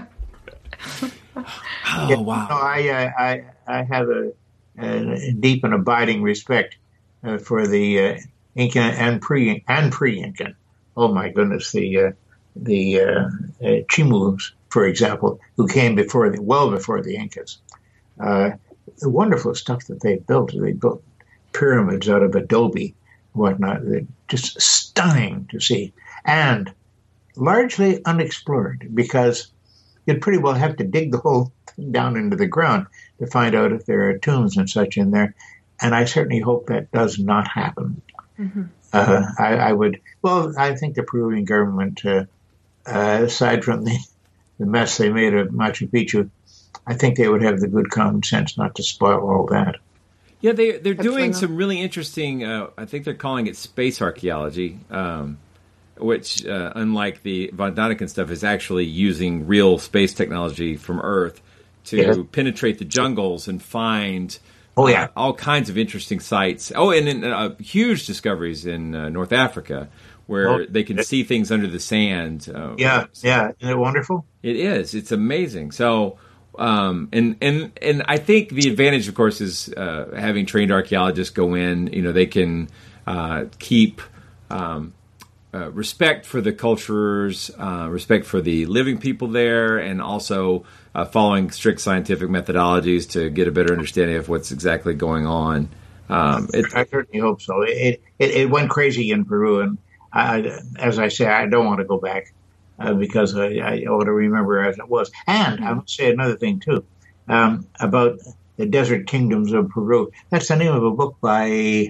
Speaker 4: oh,
Speaker 13: yeah,
Speaker 4: wow.
Speaker 13: No, I, I, I have a, a deep and abiding respect uh, for the uh, Incan and pre and pre-Incan. Oh my goodness, the uh, the uh, uh, Chimus, for example, who came before the well before the Incas. Uh, the wonderful stuff that they built. They built pyramids out of adobe, whatnot. They're just stunning to see, and largely unexplored, because you'd pretty well have to dig the whole thing down into the ground to find out if there are tombs and such in there. And I certainly hope that does not happen.
Speaker 14: Mm-hmm.
Speaker 13: Uh, I, I would, well, I think the Peruvian government, uh, uh, aside from the, the mess they made of Machu Picchu, I think they would have the good common sense not to spoil all that.
Speaker 4: Yeah, they, they're
Speaker 14: Hopefully
Speaker 4: doing
Speaker 14: not.
Speaker 4: some really interesting, uh, I think they're calling it space archaeology, um, which, uh, unlike the Von Daniken stuff, is actually using real space technology from Earth to
Speaker 13: Yeah.
Speaker 4: penetrate the jungles and find
Speaker 13: Oh, yeah.
Speaker 4: uh, all kinds of interesting sites. Oh, and, and uh, huge discoveries in uh, North Africa where
Speaker 13: Oh,
Speaker 4: they can
Speaker 13: it-
Speaker 4: see things under the sand. Uh,
Speaker 13: Yeah, yeah. Isn't it wonderful?
Speaker 4: It is. It's amazing. So, um, and and and I think the advantage, of course, is uh, having trained archaeologists go in. You know, they can uh, keep um, uh, respect for the cultures, uh, respect for the living people there, and also uh, following strict scientific methodologies to get a better understanding of what's exactly going on. Um, it,
Speaker 13: I certainly hope so. It, it it went crazy in Peru, and I, as I say, I don't want to go back uh, because I, I want to remember as it was. And I must say another thing too um, about the desert kingdoms of Peru. That's the name of a book by.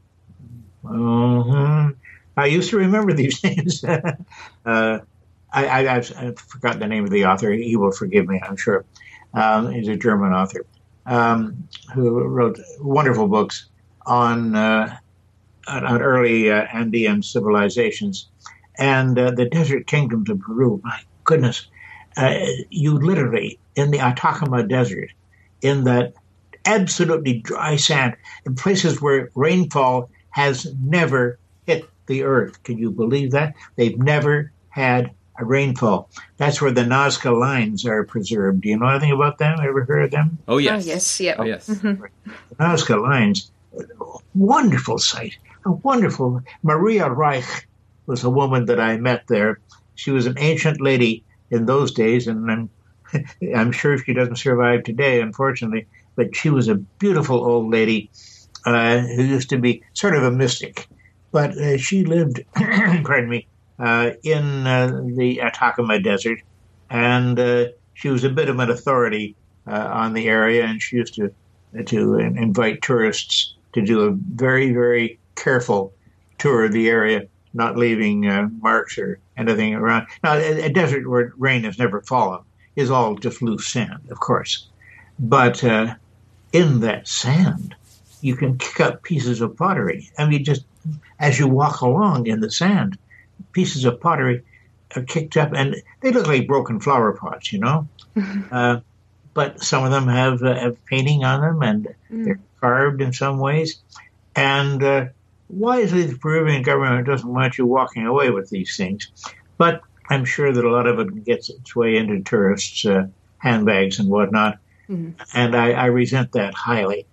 Speaker 13: Uh, I used to remember these names. uh, I, I, I've, I've forgotten the name of the author. He will forgive me, I'm sure. Um, he's a German author um, who wrote wonderful books on uh, on early uh, Andean civilizations. And uh, the desert kingdoms of Peru, my goodness, uh, you literally, in the Atacama Desert, in that absolutely dry sand, in places where rainfall has never hit the earth. Can you believe that? They've never had a rainfall. That's where the Nazca lines are preserved. Do you know anything about them? Ever heard of them?
Speaker 4: oh yes,
Speaker 14: Oh, yes, yeah.
Speaker 4: Oh, yes.
Speaker 14: Mm-hmm.
Speaker 13: The Nazca lines, wonderful sight, a wonderful. Maria Reich was a woman that I met there. She was an ancient lady in those days, and I'm, I'm sure she doesn't survive today, unfortunately, but she was a beautiful old lady uh, who used to be sort of a mystic. But uh, she lived, pardon me, uh, in uh, the Atacama Desert, and uh, she was a bit of an authority uh, on the area, and she used to to invite tourists to do a very, very careful tour of the area, not leaving uh, marks or anything around. Now, a, a desert where rain has never fallen is all just loose sand, of course. But uh, in that sand, you can kick up pieces of pottery. I mean, just as you walk along in the sand, pieces of pottery are kicked up, and they look like broken flower pots, you know. uh, but some of them have, uh, have painting on them, and
Speaker 14: Mm.
Speaker 13: they're carved in some ways. And uh, wisely, the Peruvian government doesn't want you walking away with these things. But I'm sure that a lot of it gets its way into tourists' uh, handbags and whatnot.
Speaker 14: Mm.
Speaker 13: And I, I resent that highly.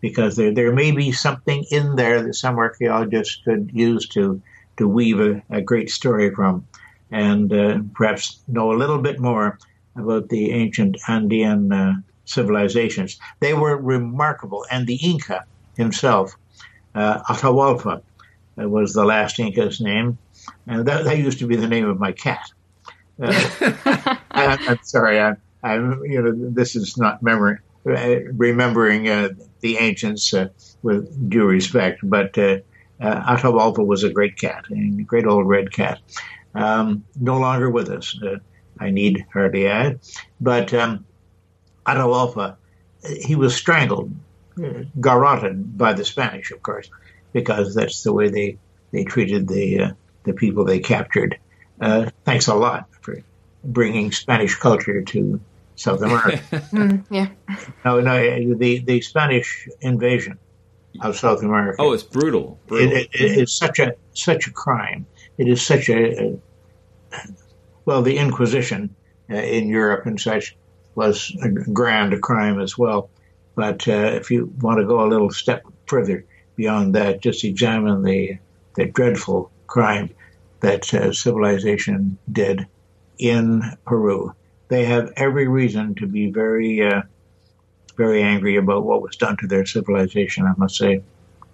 Speaker 13: because there there may be something in there that some archaeologists could use to to weave a, a great story from, and uh, perhaps know a little bit more about the ancient Andean uh, civilizations. They were remarkable, and the Inca himself, uh, Atahualpa, uh, was the last Inca's name, and that, that used to be the name of my cat. Uh, I, I'm sorry, I, I'm you know this is not memory. Remembering uh, the ancients uh, with due respect, but uh, uh, Atahualpa was a great cat, a great old red cat. Um, no longer with us, uh, I need hardly add. But um, Atahualpa, he was strangled, uh, garroted by the Spanish, of course, because that's the way they, they treated the uh, the people they captured. Uh, thanks a lot for bringing Spanish culture to South America.
Speaker 14: mm, yeah.
Speaker 13: No, no, the, the Spanish invasion of South America.
Speaker 4: Oh, it's brutal. brutal.
Speaker 13: It, it, it is such a such a crime. It is such a, a well, the Inquisition uh, in Europe and such was a grand crime as well. But uh, if you want to go a little step further beyond that, just examine the the dreadful crime that uh, civilization did in Peru. They have every reason to be very, uh, very angry about what was done to their civilization, I must say.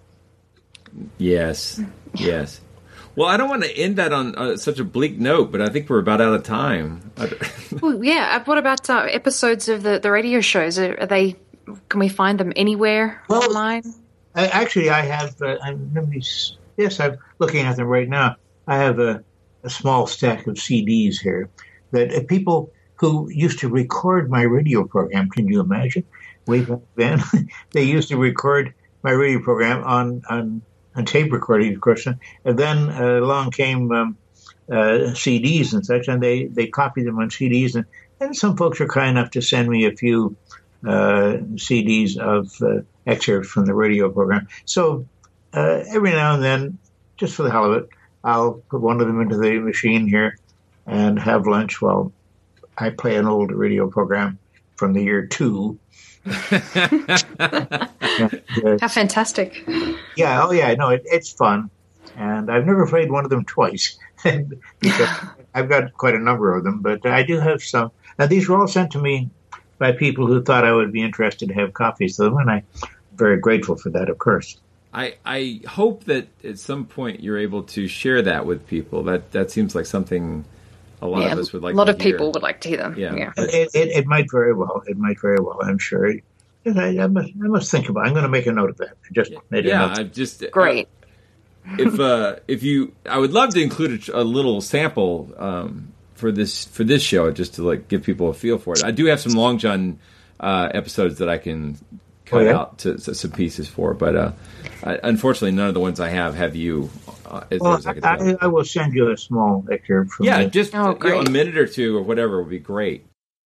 Speaker 4: Yes, yes. Well, I don't want to end that on uh, such a bleak note, but I think we're about out of time.
Speaker 14: Well, yeah. What about uh, episodes of the, the radio shows? Are, are they? Can we find them anywhere
Speaker 13: well,
Speaker 14: online?
Speaker 13: I, actually, I have. Uh, I'm, let me, yes, I'm looking at them right now. I have a, a small stack of C Ds here that uh, people who used to record my radio program. Can you imagine? Way back then, they used to record my radio program on, on, on tape recording, of course. And then uh, along came um, uh, C Ds and such, and they, they copied them on C Ds. And, and some folks are kind enough to send me a few uh, C Ds of uh, excerpts from the radio program. So uh, every now and then, just for the hell of it, I'll put one of them into the machine here and have lunch while I play an old radio program from the year two.
Speaker 14: and, uh, How fantastic.
Speaker 13: Yeah, oh yeah, no, it, it's fun. And I've never played one of them twice. Because I've got quite a number of them, but I do have some. And these were all sent to me by people who thought I would be interested to have copies of them, and I'm very grateful for that, of course.
Speaker 4: I, I hope that at some point you're able to share that with people. That that seems like something a lot
Speaker 14: yeah,
Speaker 4: of us would like
Speaker 14: to hear. A lot
Speaker 4: to
Speaker 14: of
Speaker 4: hear.
Speaker 14: people would like to hear them. Yeah, yeah.
Speaker 13: It, it, it might very well. It might very well, I'm sure. I, I, must, I must think about it. I'm going to make a note of that. I just made a
Speaker 4: yeah,
Speaker 13: note.
Speaker 4: I just
Speaker 14: Great.
Speaker 4: Uh, if uh, if you, I would love to include a, a little sample um, for this for this show, just to like give people a feel for it. I do have some Long John uh, episodes that I can cut
Speaker 13: oh, yeah?
Speaker 4: out to, to some pieces for, but uh, I, unfortunately, none of the ones I have have you. Uh, as
Speaker 13: well,
Speaker 4: as I, can
Speaker 13: I,
Speaker 4: tell.
Speaker 13: I will send you a small excerpt from
Speaker 4: yeah,
Speaker 13: the,
Speaker 4: just
Speaker 14: oh,
Speaker 4: you know, a minute or two or whatever would be great.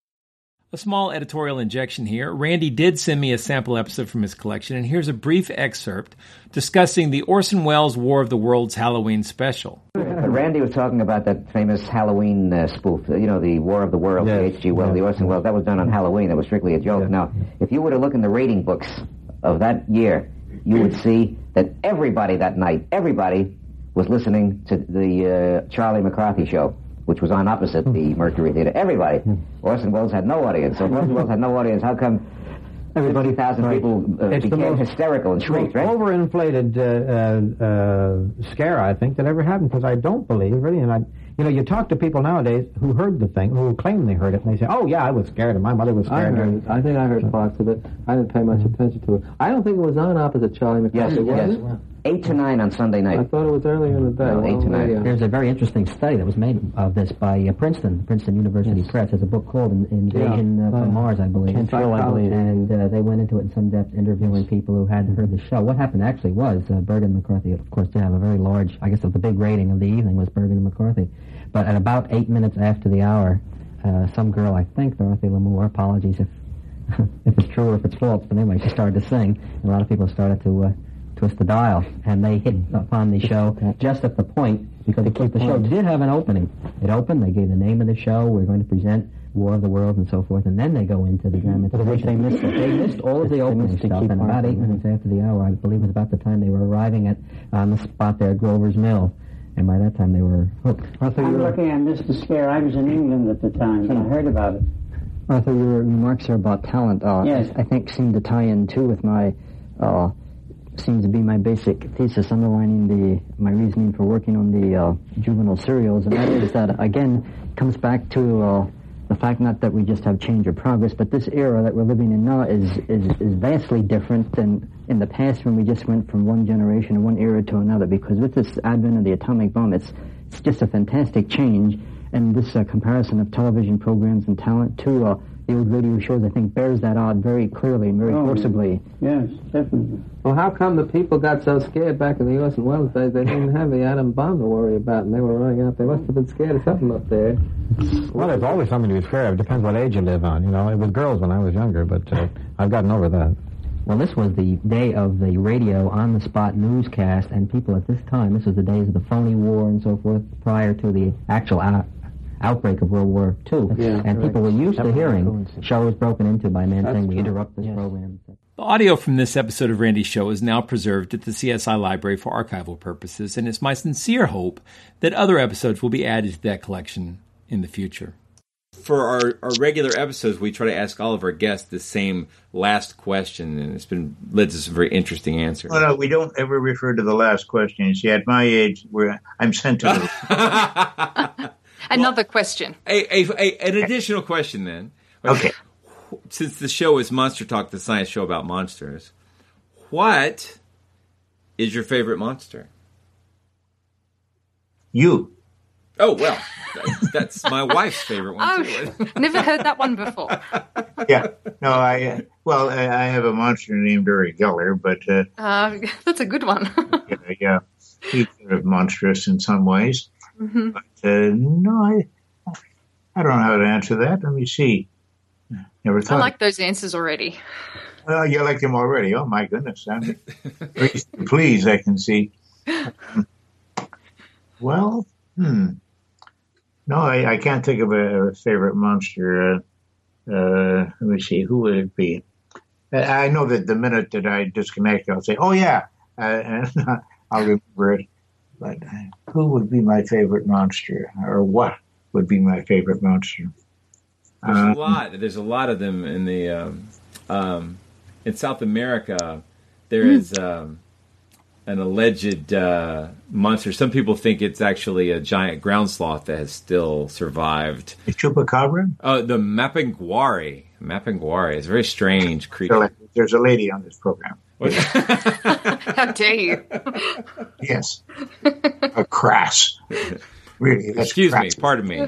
Speaker 4: A small editorial injection here. Randy did send me a sample episode from his collection, and here's a brief excerpt discussing the Orson Welles War of the Worlds Halloween special.
Speaker 1: Randy was talking about that famous Halloween uh, spoof, you know, the War of the Worlds, yes. the H G Wells, yeah. the Orson Welles. That was done on Halloween. That was strictly a joke. Yeah. Now, if you were to look in the rating books of that year, you would see that everybody that night, everybody was listening to the uh, Charlie McCarthy show, which was on opposite the Mercury Theater. Everybody. Orson Welles had no audience. So if Orson Welles had no audience, how come fifty thousand right. people uh, became hysterical and shrieked, right?
Speaker 2: Overinflated uh, uh, uh, scare, I think, that ever happened, because I don't believe, really, and I, you know, you talk to people nowadays who heard the thing, who claim they heard it, and they say, oh, yeah, I was scared, and my mother was scared.
Speaker 3: I heard it. I think I heard parts of it. I didn't pay much attention to it. I don't think it was on opposite Charlie McCarthy,
Speaker 1: yes,
Speaker 3: was
Speaker 1: yes.
Speaker 3: it?
Speaker 1: Eight to nine on Sunday night.
Speaker 3: I thought it was earlier in the day.
Speaker 1: No, eight to nine.
Speaker 3: Yeah.
Speaker 2: There's a very interesting study that was made of this by uh, Princeton, Princeton University yes. Press. There's a book called Invasion yeah. uh, from uh, Mars, I believe.
Speaker 3: Ken Trill, I believe.
Speaker 2: And uh, they went into it in some depth, interviewing people who hadn't heard the show. What happened actually was uh, Bergen and McCarthy, of course, did have a very large, I guess the big rating of the evening was Bergen and McCarthy. But at about eight minutes after the hour, uh, some girl, I think Dorothy Lamour, apologies if if it's true or if it's false, but anyway, she started to sing, and a lot of people started to uh, twist the dial, and they hit upon the show just at the point, because of course the show did have an opening. It opened, they gave the name of the show, we're going to present War of the Worlds and so forth, and then they go into the dramatization.
Speaker 6: Which they missed.
Speaker 2: They missed all of the opening stuff, and about eight minutes after the hour, I believe it was about the time they were arriving at on the spot there at Grover's Mill, and by that time they were hooked.
Speaker 6: Arthur, I'm lucky I missed the scare. I was in England at the time, and I heard about it.
Speaker 7: Arthur, your remarks are about talent. Uh,
Speaker 6: yes.
Speaker 7: I think seem to tie in, too, with my, uh, seems to be my basic thesis underlining the my reasoning for working on the uh, juvenile serials, and that is that, again, comes back to uh, the fact not that we just have change or progress, but this era that we're living in now is, is, is vastly different than in the past when we just went from one generation or one era to another, because with this advent of the atomic bomb, it's, it's just a fantastic change. And this uh, comparison of television programs and talent to uh, the old radio shows, I think, bears that out very clearly and very
Speaker 3: oh,
Speaker 7: forcibly.
Speaker 6: Yes, definitely.
Speaker 3: Well, how come the people got so scared back in the Orson Welles days? They didn't have the atom bomb to worry about, and they were running out. They must have been scared of something up there.
Speaker 8: Well, there's always something to be scared of. It depends what age you live on. You know, it was girls when I was younger, but uh, I've gotten over that.
Speaker 2: Well, this was the day of the radio on-the-spot newscast, and people at this time, this was the days of the phony war and so forth, prior to the actual out- outbreak of World War Two.
Speaker 3: Yeah,
Speaker 2: and
Speaker 3: right.
Speaker 2: people were used to hearing shows broken into by men
Speaker 3: That's
Speaker 2: saying, we
Speaker 3: true.
Speaker 2: interrupt this
Speaker 3: Yes.
Speaker 2: program.
Speaker 4: The audio from this episode of Randy's Show is now preserved at the C S I Library for archival purposes, and it's my sincere hope that other episodes will be added to that collection in the future. For our, our regular episodes, we try to ask all of our guests the same last question, and it's been led to some very interesting answers.
Speaker 13: Well, no, we don't ever refer to the last question. You see, at my age, we're, I'm sensitive.
Speaker 14: Another question.
Speaker 4: A, a, a, an additional question, then.
Speaker 13: Okay.
Speaker 4: Since the show is Monster Talk, the science show about monsters, what is your favorite monster?
Speaker 13: You.
Speaker 4: Oh, well, that, that's my wife's favorite one,
Speaker 14: Oh,
Speaker 4: too.
Speaker 14: never heard that one before.
Speaker 13: Yeah. No, I, uh, well, I, I have a monster named Uri Geller, but, uh,
Speaker 14: Uh, that's a good one.
Speaker 13: yeah, yeah, he's sort of monstrous in some ways.
Speaker 14: Mm-hmm.
Speaker 13: But, uh, no, I, I don't know how to answer that. Let me see. Never
Speaker 14: I
Speaker 13: thought.
Speaker 14: like those answers already.
Speaker 13: Well, you like them already. Oh, my goodness. I'm very pleased, I can see. Well, hmm. No, I, I can't think of a, a favorite monster. Uh, uh, let me see. Who would it be? I, I know that the minute that I disconnect, I'll say, oh, yeah. Uh, and I'll remember it. But uh, who would be my favorite monster? Or what would be my favorite monster?
Speaker 4: There's
Speaker 13: Um,
Speaker 4: a lot. There's a lot of them in the um, um, in South America. There is um, an alleged uh, monster. Some people think it's actually a giant ground sloth that has still survived.
Speaker 13: The chupacabra?
Speaker 4: Oh, the Mapinguari. Mapinguari is a very strange creature.
Speaker 13: So, like, there's a lady on this program.
Speaker 14: How dare you?
Speaker 13: Yes. A crass. Really, that's
Speaker 4: Excuse
Speaker 13: crass.
Speaker 4: me. Pardon me.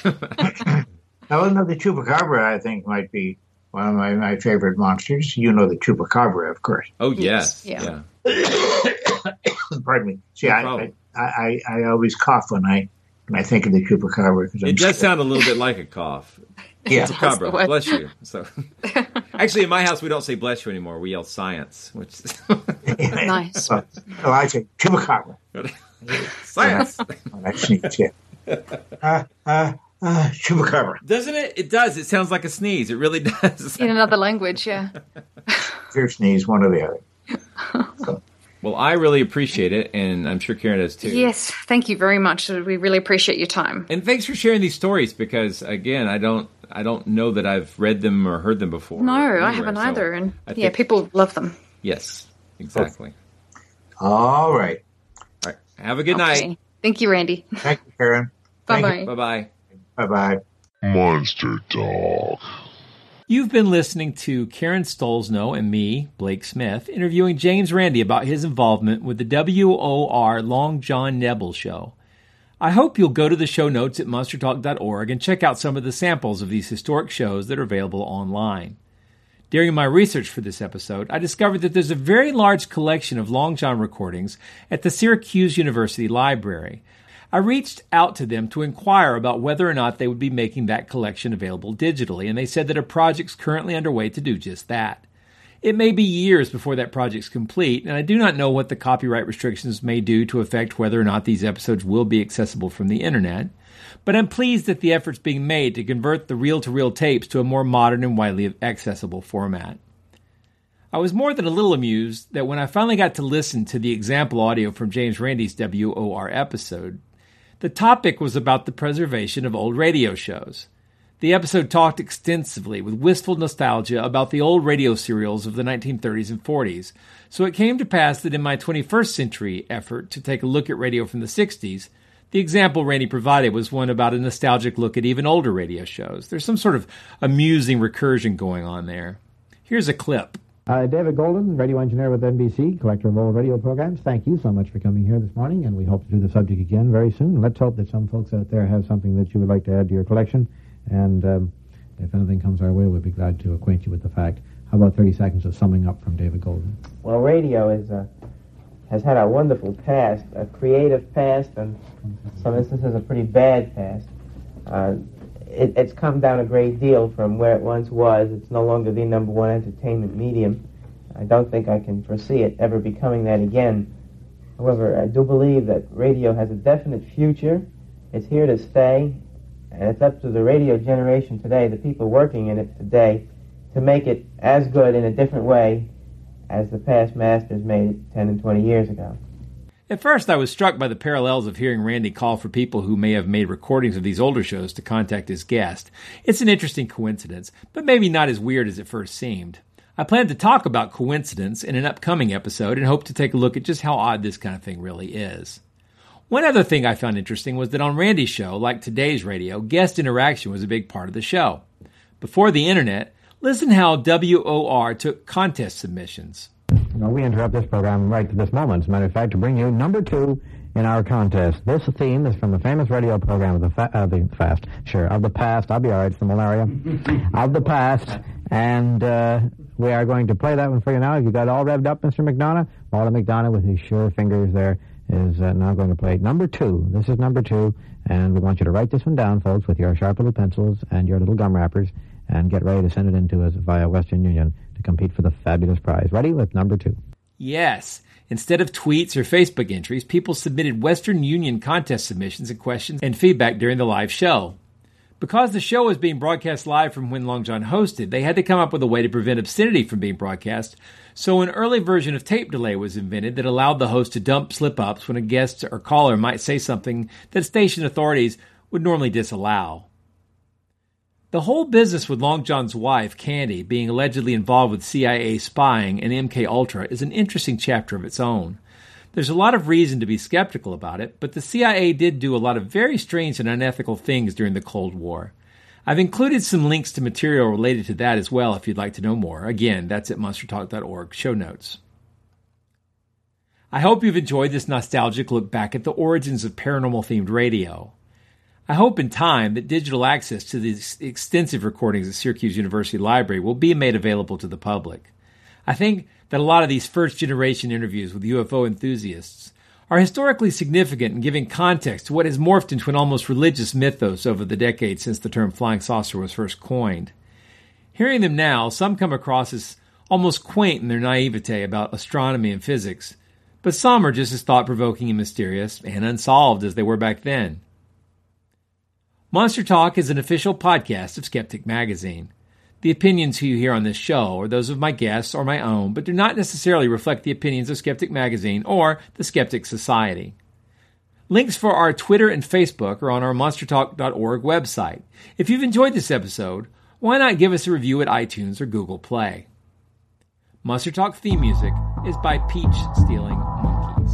Speaker 13: Now, no, the chupacabra, I think, might be one of my, my favorite monsters. You know the chupacabra, of course.
Speaker 4: Oh, yes.
Speaker 14: Yeah.
Speaker 4: Yeah.
Speaker 13: Pardon me. See,
Speaker 4: No
Speaker 13: I,
Speaker 4: problem.
Speaker 13: I, I, I always cough when I when I think of the chupacabra. Cause I'm
Speaker 4: It does
Speaker 13: scared.
Speaker 4: sound a little bit like a cough.
Speaker 13: Yeah.
Speaker 4: Chupacabra. Bless you. So, actually, in my house, we don't say bless you anymore. We yell science. Which is
Speaker 14: Nice.
Speaker 13: Well, well, I say chupacabra.
Speaker 4: Science.
Speaker 13: Oh, that sneeze, yeah. Uh, uh, uh, chupacabra.
Speaker 4: Doesn't it? It does. It sounds like a sneeze. It really does.
Speaker 14: In another language, yeah.
Speaker 13: Your sneeze, one or the other.
Speaker 4: Well, I really appreciate it, and I'm sure Karen does too.
Speaker 14: Yes, thank you very much. We really appreciate your time.
Speaker 4: And thanks for sharing these stories because, again, I don't, I don't know that I've read them or heard them before.
Speaker 14: No, I
Speaker 4: anywhere,
Speaker 14: haven't
Speaker 4: so
Speaker 14: either. And
Speaker 4: I
Speaker 14: yeah,
Speaker 4: think-
Speaker 14: people love them.
Speaker 4: Yes, exactly.
Speaker 13: All right.
Speaker 4: All right. Have a good
Speaker 14: Okay.
Speaker 4: night.
Speaker 14: Thank you, Randy.
Speaker 13: Thank you, Karen.
Speaker 14: Bye-bye.
Speaker 4: Bye-bye.
Speaker 13: Bye-bye.
Speaker 9: Monster Talk.
Speaker 4: You've been listening to Karen Stolzno and me, Blake Smith, interviewing James Randi about his involvement with the W O R Long John Nebel Show. I hope you'll go to the show notes at monster talk dot org and check out some of the samples of these historic shows that are available online. During my research for this episode, I discovered that there's a very large collection of Long John recordings at the Syracuse University Library. I reached out to them to inquire about whether or not they would be making that collection available digitally, and they said that a project's currently underway to do just that. It may be years before that project's complete, and I do not know what the copyright restrictions may do to affect whether or not these episodes will be accessible from the internet, but I'm pleased that the effort's being made to convert the reel-to-reel tapes to a more modern and widely accessible format. I was more than a little amused that when I finally got to listen to the example audio from James Randi's W O R episode, the topic was about the preservation of old radio shows. The episode talked extensively with wistful nostalgia about the old radio serials of the nineteen thirties and forties, so it came to pass that in my twenty-first century effort to take a look at radio from the sixties, the example Randi provided was one about a nostalgic look at even older radio shows. There's some sort of amusing recursion going on there. Here's a clip.
Speaker 8: Uh, David Golden, radio engineer with N B C, collector of old radio programs. Thank you so much for coming here this morning, and we hope to do the subject again very soon. Let's hope that some folks out there have something that you would like to add to your collection, and um, if anything comes our way, we'll be glad to acquaint you with the fact. How about thirty seconds of summing up from David Golden?
Speaker 5: Well, radio is a, has had a wonderful past, a creative past, and in some instances a pretty bad past. Uh, it, it's come down a great deal from where it once was. It's no longer the number one entertainment medium. I don't think I can foresee it ever becoming that again. However, I do believe that radio has a definite future. It's here to stay, and it's up to the radio generation today, the people working in it today, to make it as good in a different way as the past masters made it ten and twenty years ago.
Speaker 4: At first, I was struck by the parallels of hearing Randi call for people who may have made recordings of these older shows to contact his guest. It's an interesting coincidence, but maybe not as weird as it first seemed. I plan to talk about coincidence in an upcoming episode and hope to take a look at just how odd this kind of thing really is. One other thing I found interesting was that on Randi's show, like today's radio, guest interaction was a big part of the show. Before the internet, listen how W O R took contest submissions.
Speaker 8: You know, we interrupt this program right to this moment, as a matter of fact, to bring you number two in our contest. This theme is from the famous radio program of the, fa- uh, the fast, sure, of the past. I'll be all right, it's the malaria. Of the past, and uh, we are going to play that one for you now. Have you got it all revved up, Mister McDonough? Walter McDonough, with his sure fingers there, is uh, now going to play number two. This is number two, and we want you to write this one down, folks, with your sharp little pencils and your little gum wrappers, and get ready to send it in to us via Western Union to compete for the fabulous prize. Ready with number two.
Speaker 4: Yes. Instead of tweets or Facebook entries, people submitted Western Union contest submissions and questions and feedback during the live show. Because the show was being broadcast live from when Long John hosted, they had to come up with a way to prevent obscenity from being broadcast, so an early version of tape delay was invented that allowed the host to dump slip-ups when a guest or caller might say something that station authorities would normally disallow. The whole business with Long John's wife, Candy, being allegedly involved with C I A spying and M K Ultra is an interesting chapter of its own. There's a lot of reason to be skeptical about it, but the C I A did do a lot of very strange and unethical things during the Cold War. I've included some links to material related to that as well if you'd like to know more. Again, that's at monster talk dot org, show notes. I hope you've enjoyed this nostalgic look back at the origins of paranormal-themed radio. I hope in time that digital access to these extensive recordings at Syracuse University Library will be made available to the public. I think that a lot of these first-generation interviews with U F O enthusiasts are historically significant in giving context to what has morphed into an almost religious mythos over the decades since the term flying saucer was first coined. Hearing them now, some come across as almost quaint in their naivete about astronomy and physics, but some are just as thought-provoking and mysterious and unsolved as they were back then. Monster Talk is an official podcast of Skeptic Magazine. The opinions you hear on this show are those of my guests or my own, but do not necessarily reflect the opinions of Skeptic Magazine or the Skeptic Society. Links for our Twitter and Facebook are on our monster talk dot org website. If you've enjoyed this episode, why not give us a review at iTunes or Google Play? Monster Talk theme music is by Peach Stealing Monkeys.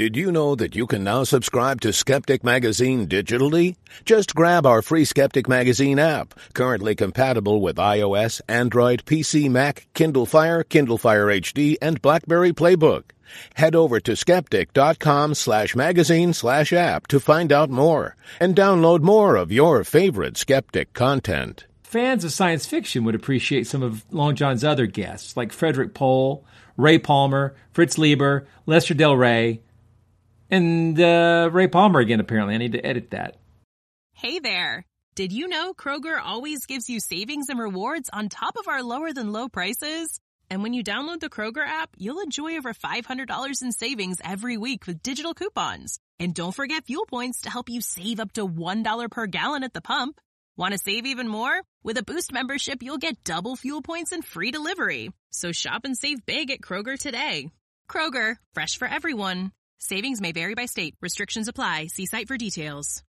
Speaker 10: Did you know that you can now subscribe to Skeptic Magazine digitally? Just grab our free Skeptic Magazine app, currently compatible with iOS, Android, P C, Mac, Kindle Fire, Kindle Fire H D, and BlackBerry Playbook. Head over to skeptic.com slash magazine slash app to find out more and download more of your favorite Skeptic content.
Speaker 4: Fans of science fiction would appreciate some of Long John's other guests, like Frederick Pohl, Ray Palmer, Fritz Lieber, Lester Del Rey, and uh, Ray Palmer again, apparently. I need to edit that.
Speaker 11: Hey there. Did you know Kroger always gives you savings and rewards on top of our lower-than-low prices? And when you download the Kroger app, you'll enjoy over five hundred dollars in savings every week with digital coupons. And don't forget fuel points to help you save up to one dollar per gallon at the pump. Want to save even more? With a Boost membership, you'll get double fuel points and free delivery. So shop and save big at Kroger today. Kroger, fresh for everyone. Savings may vary by state. Restrictions apply. See site for details.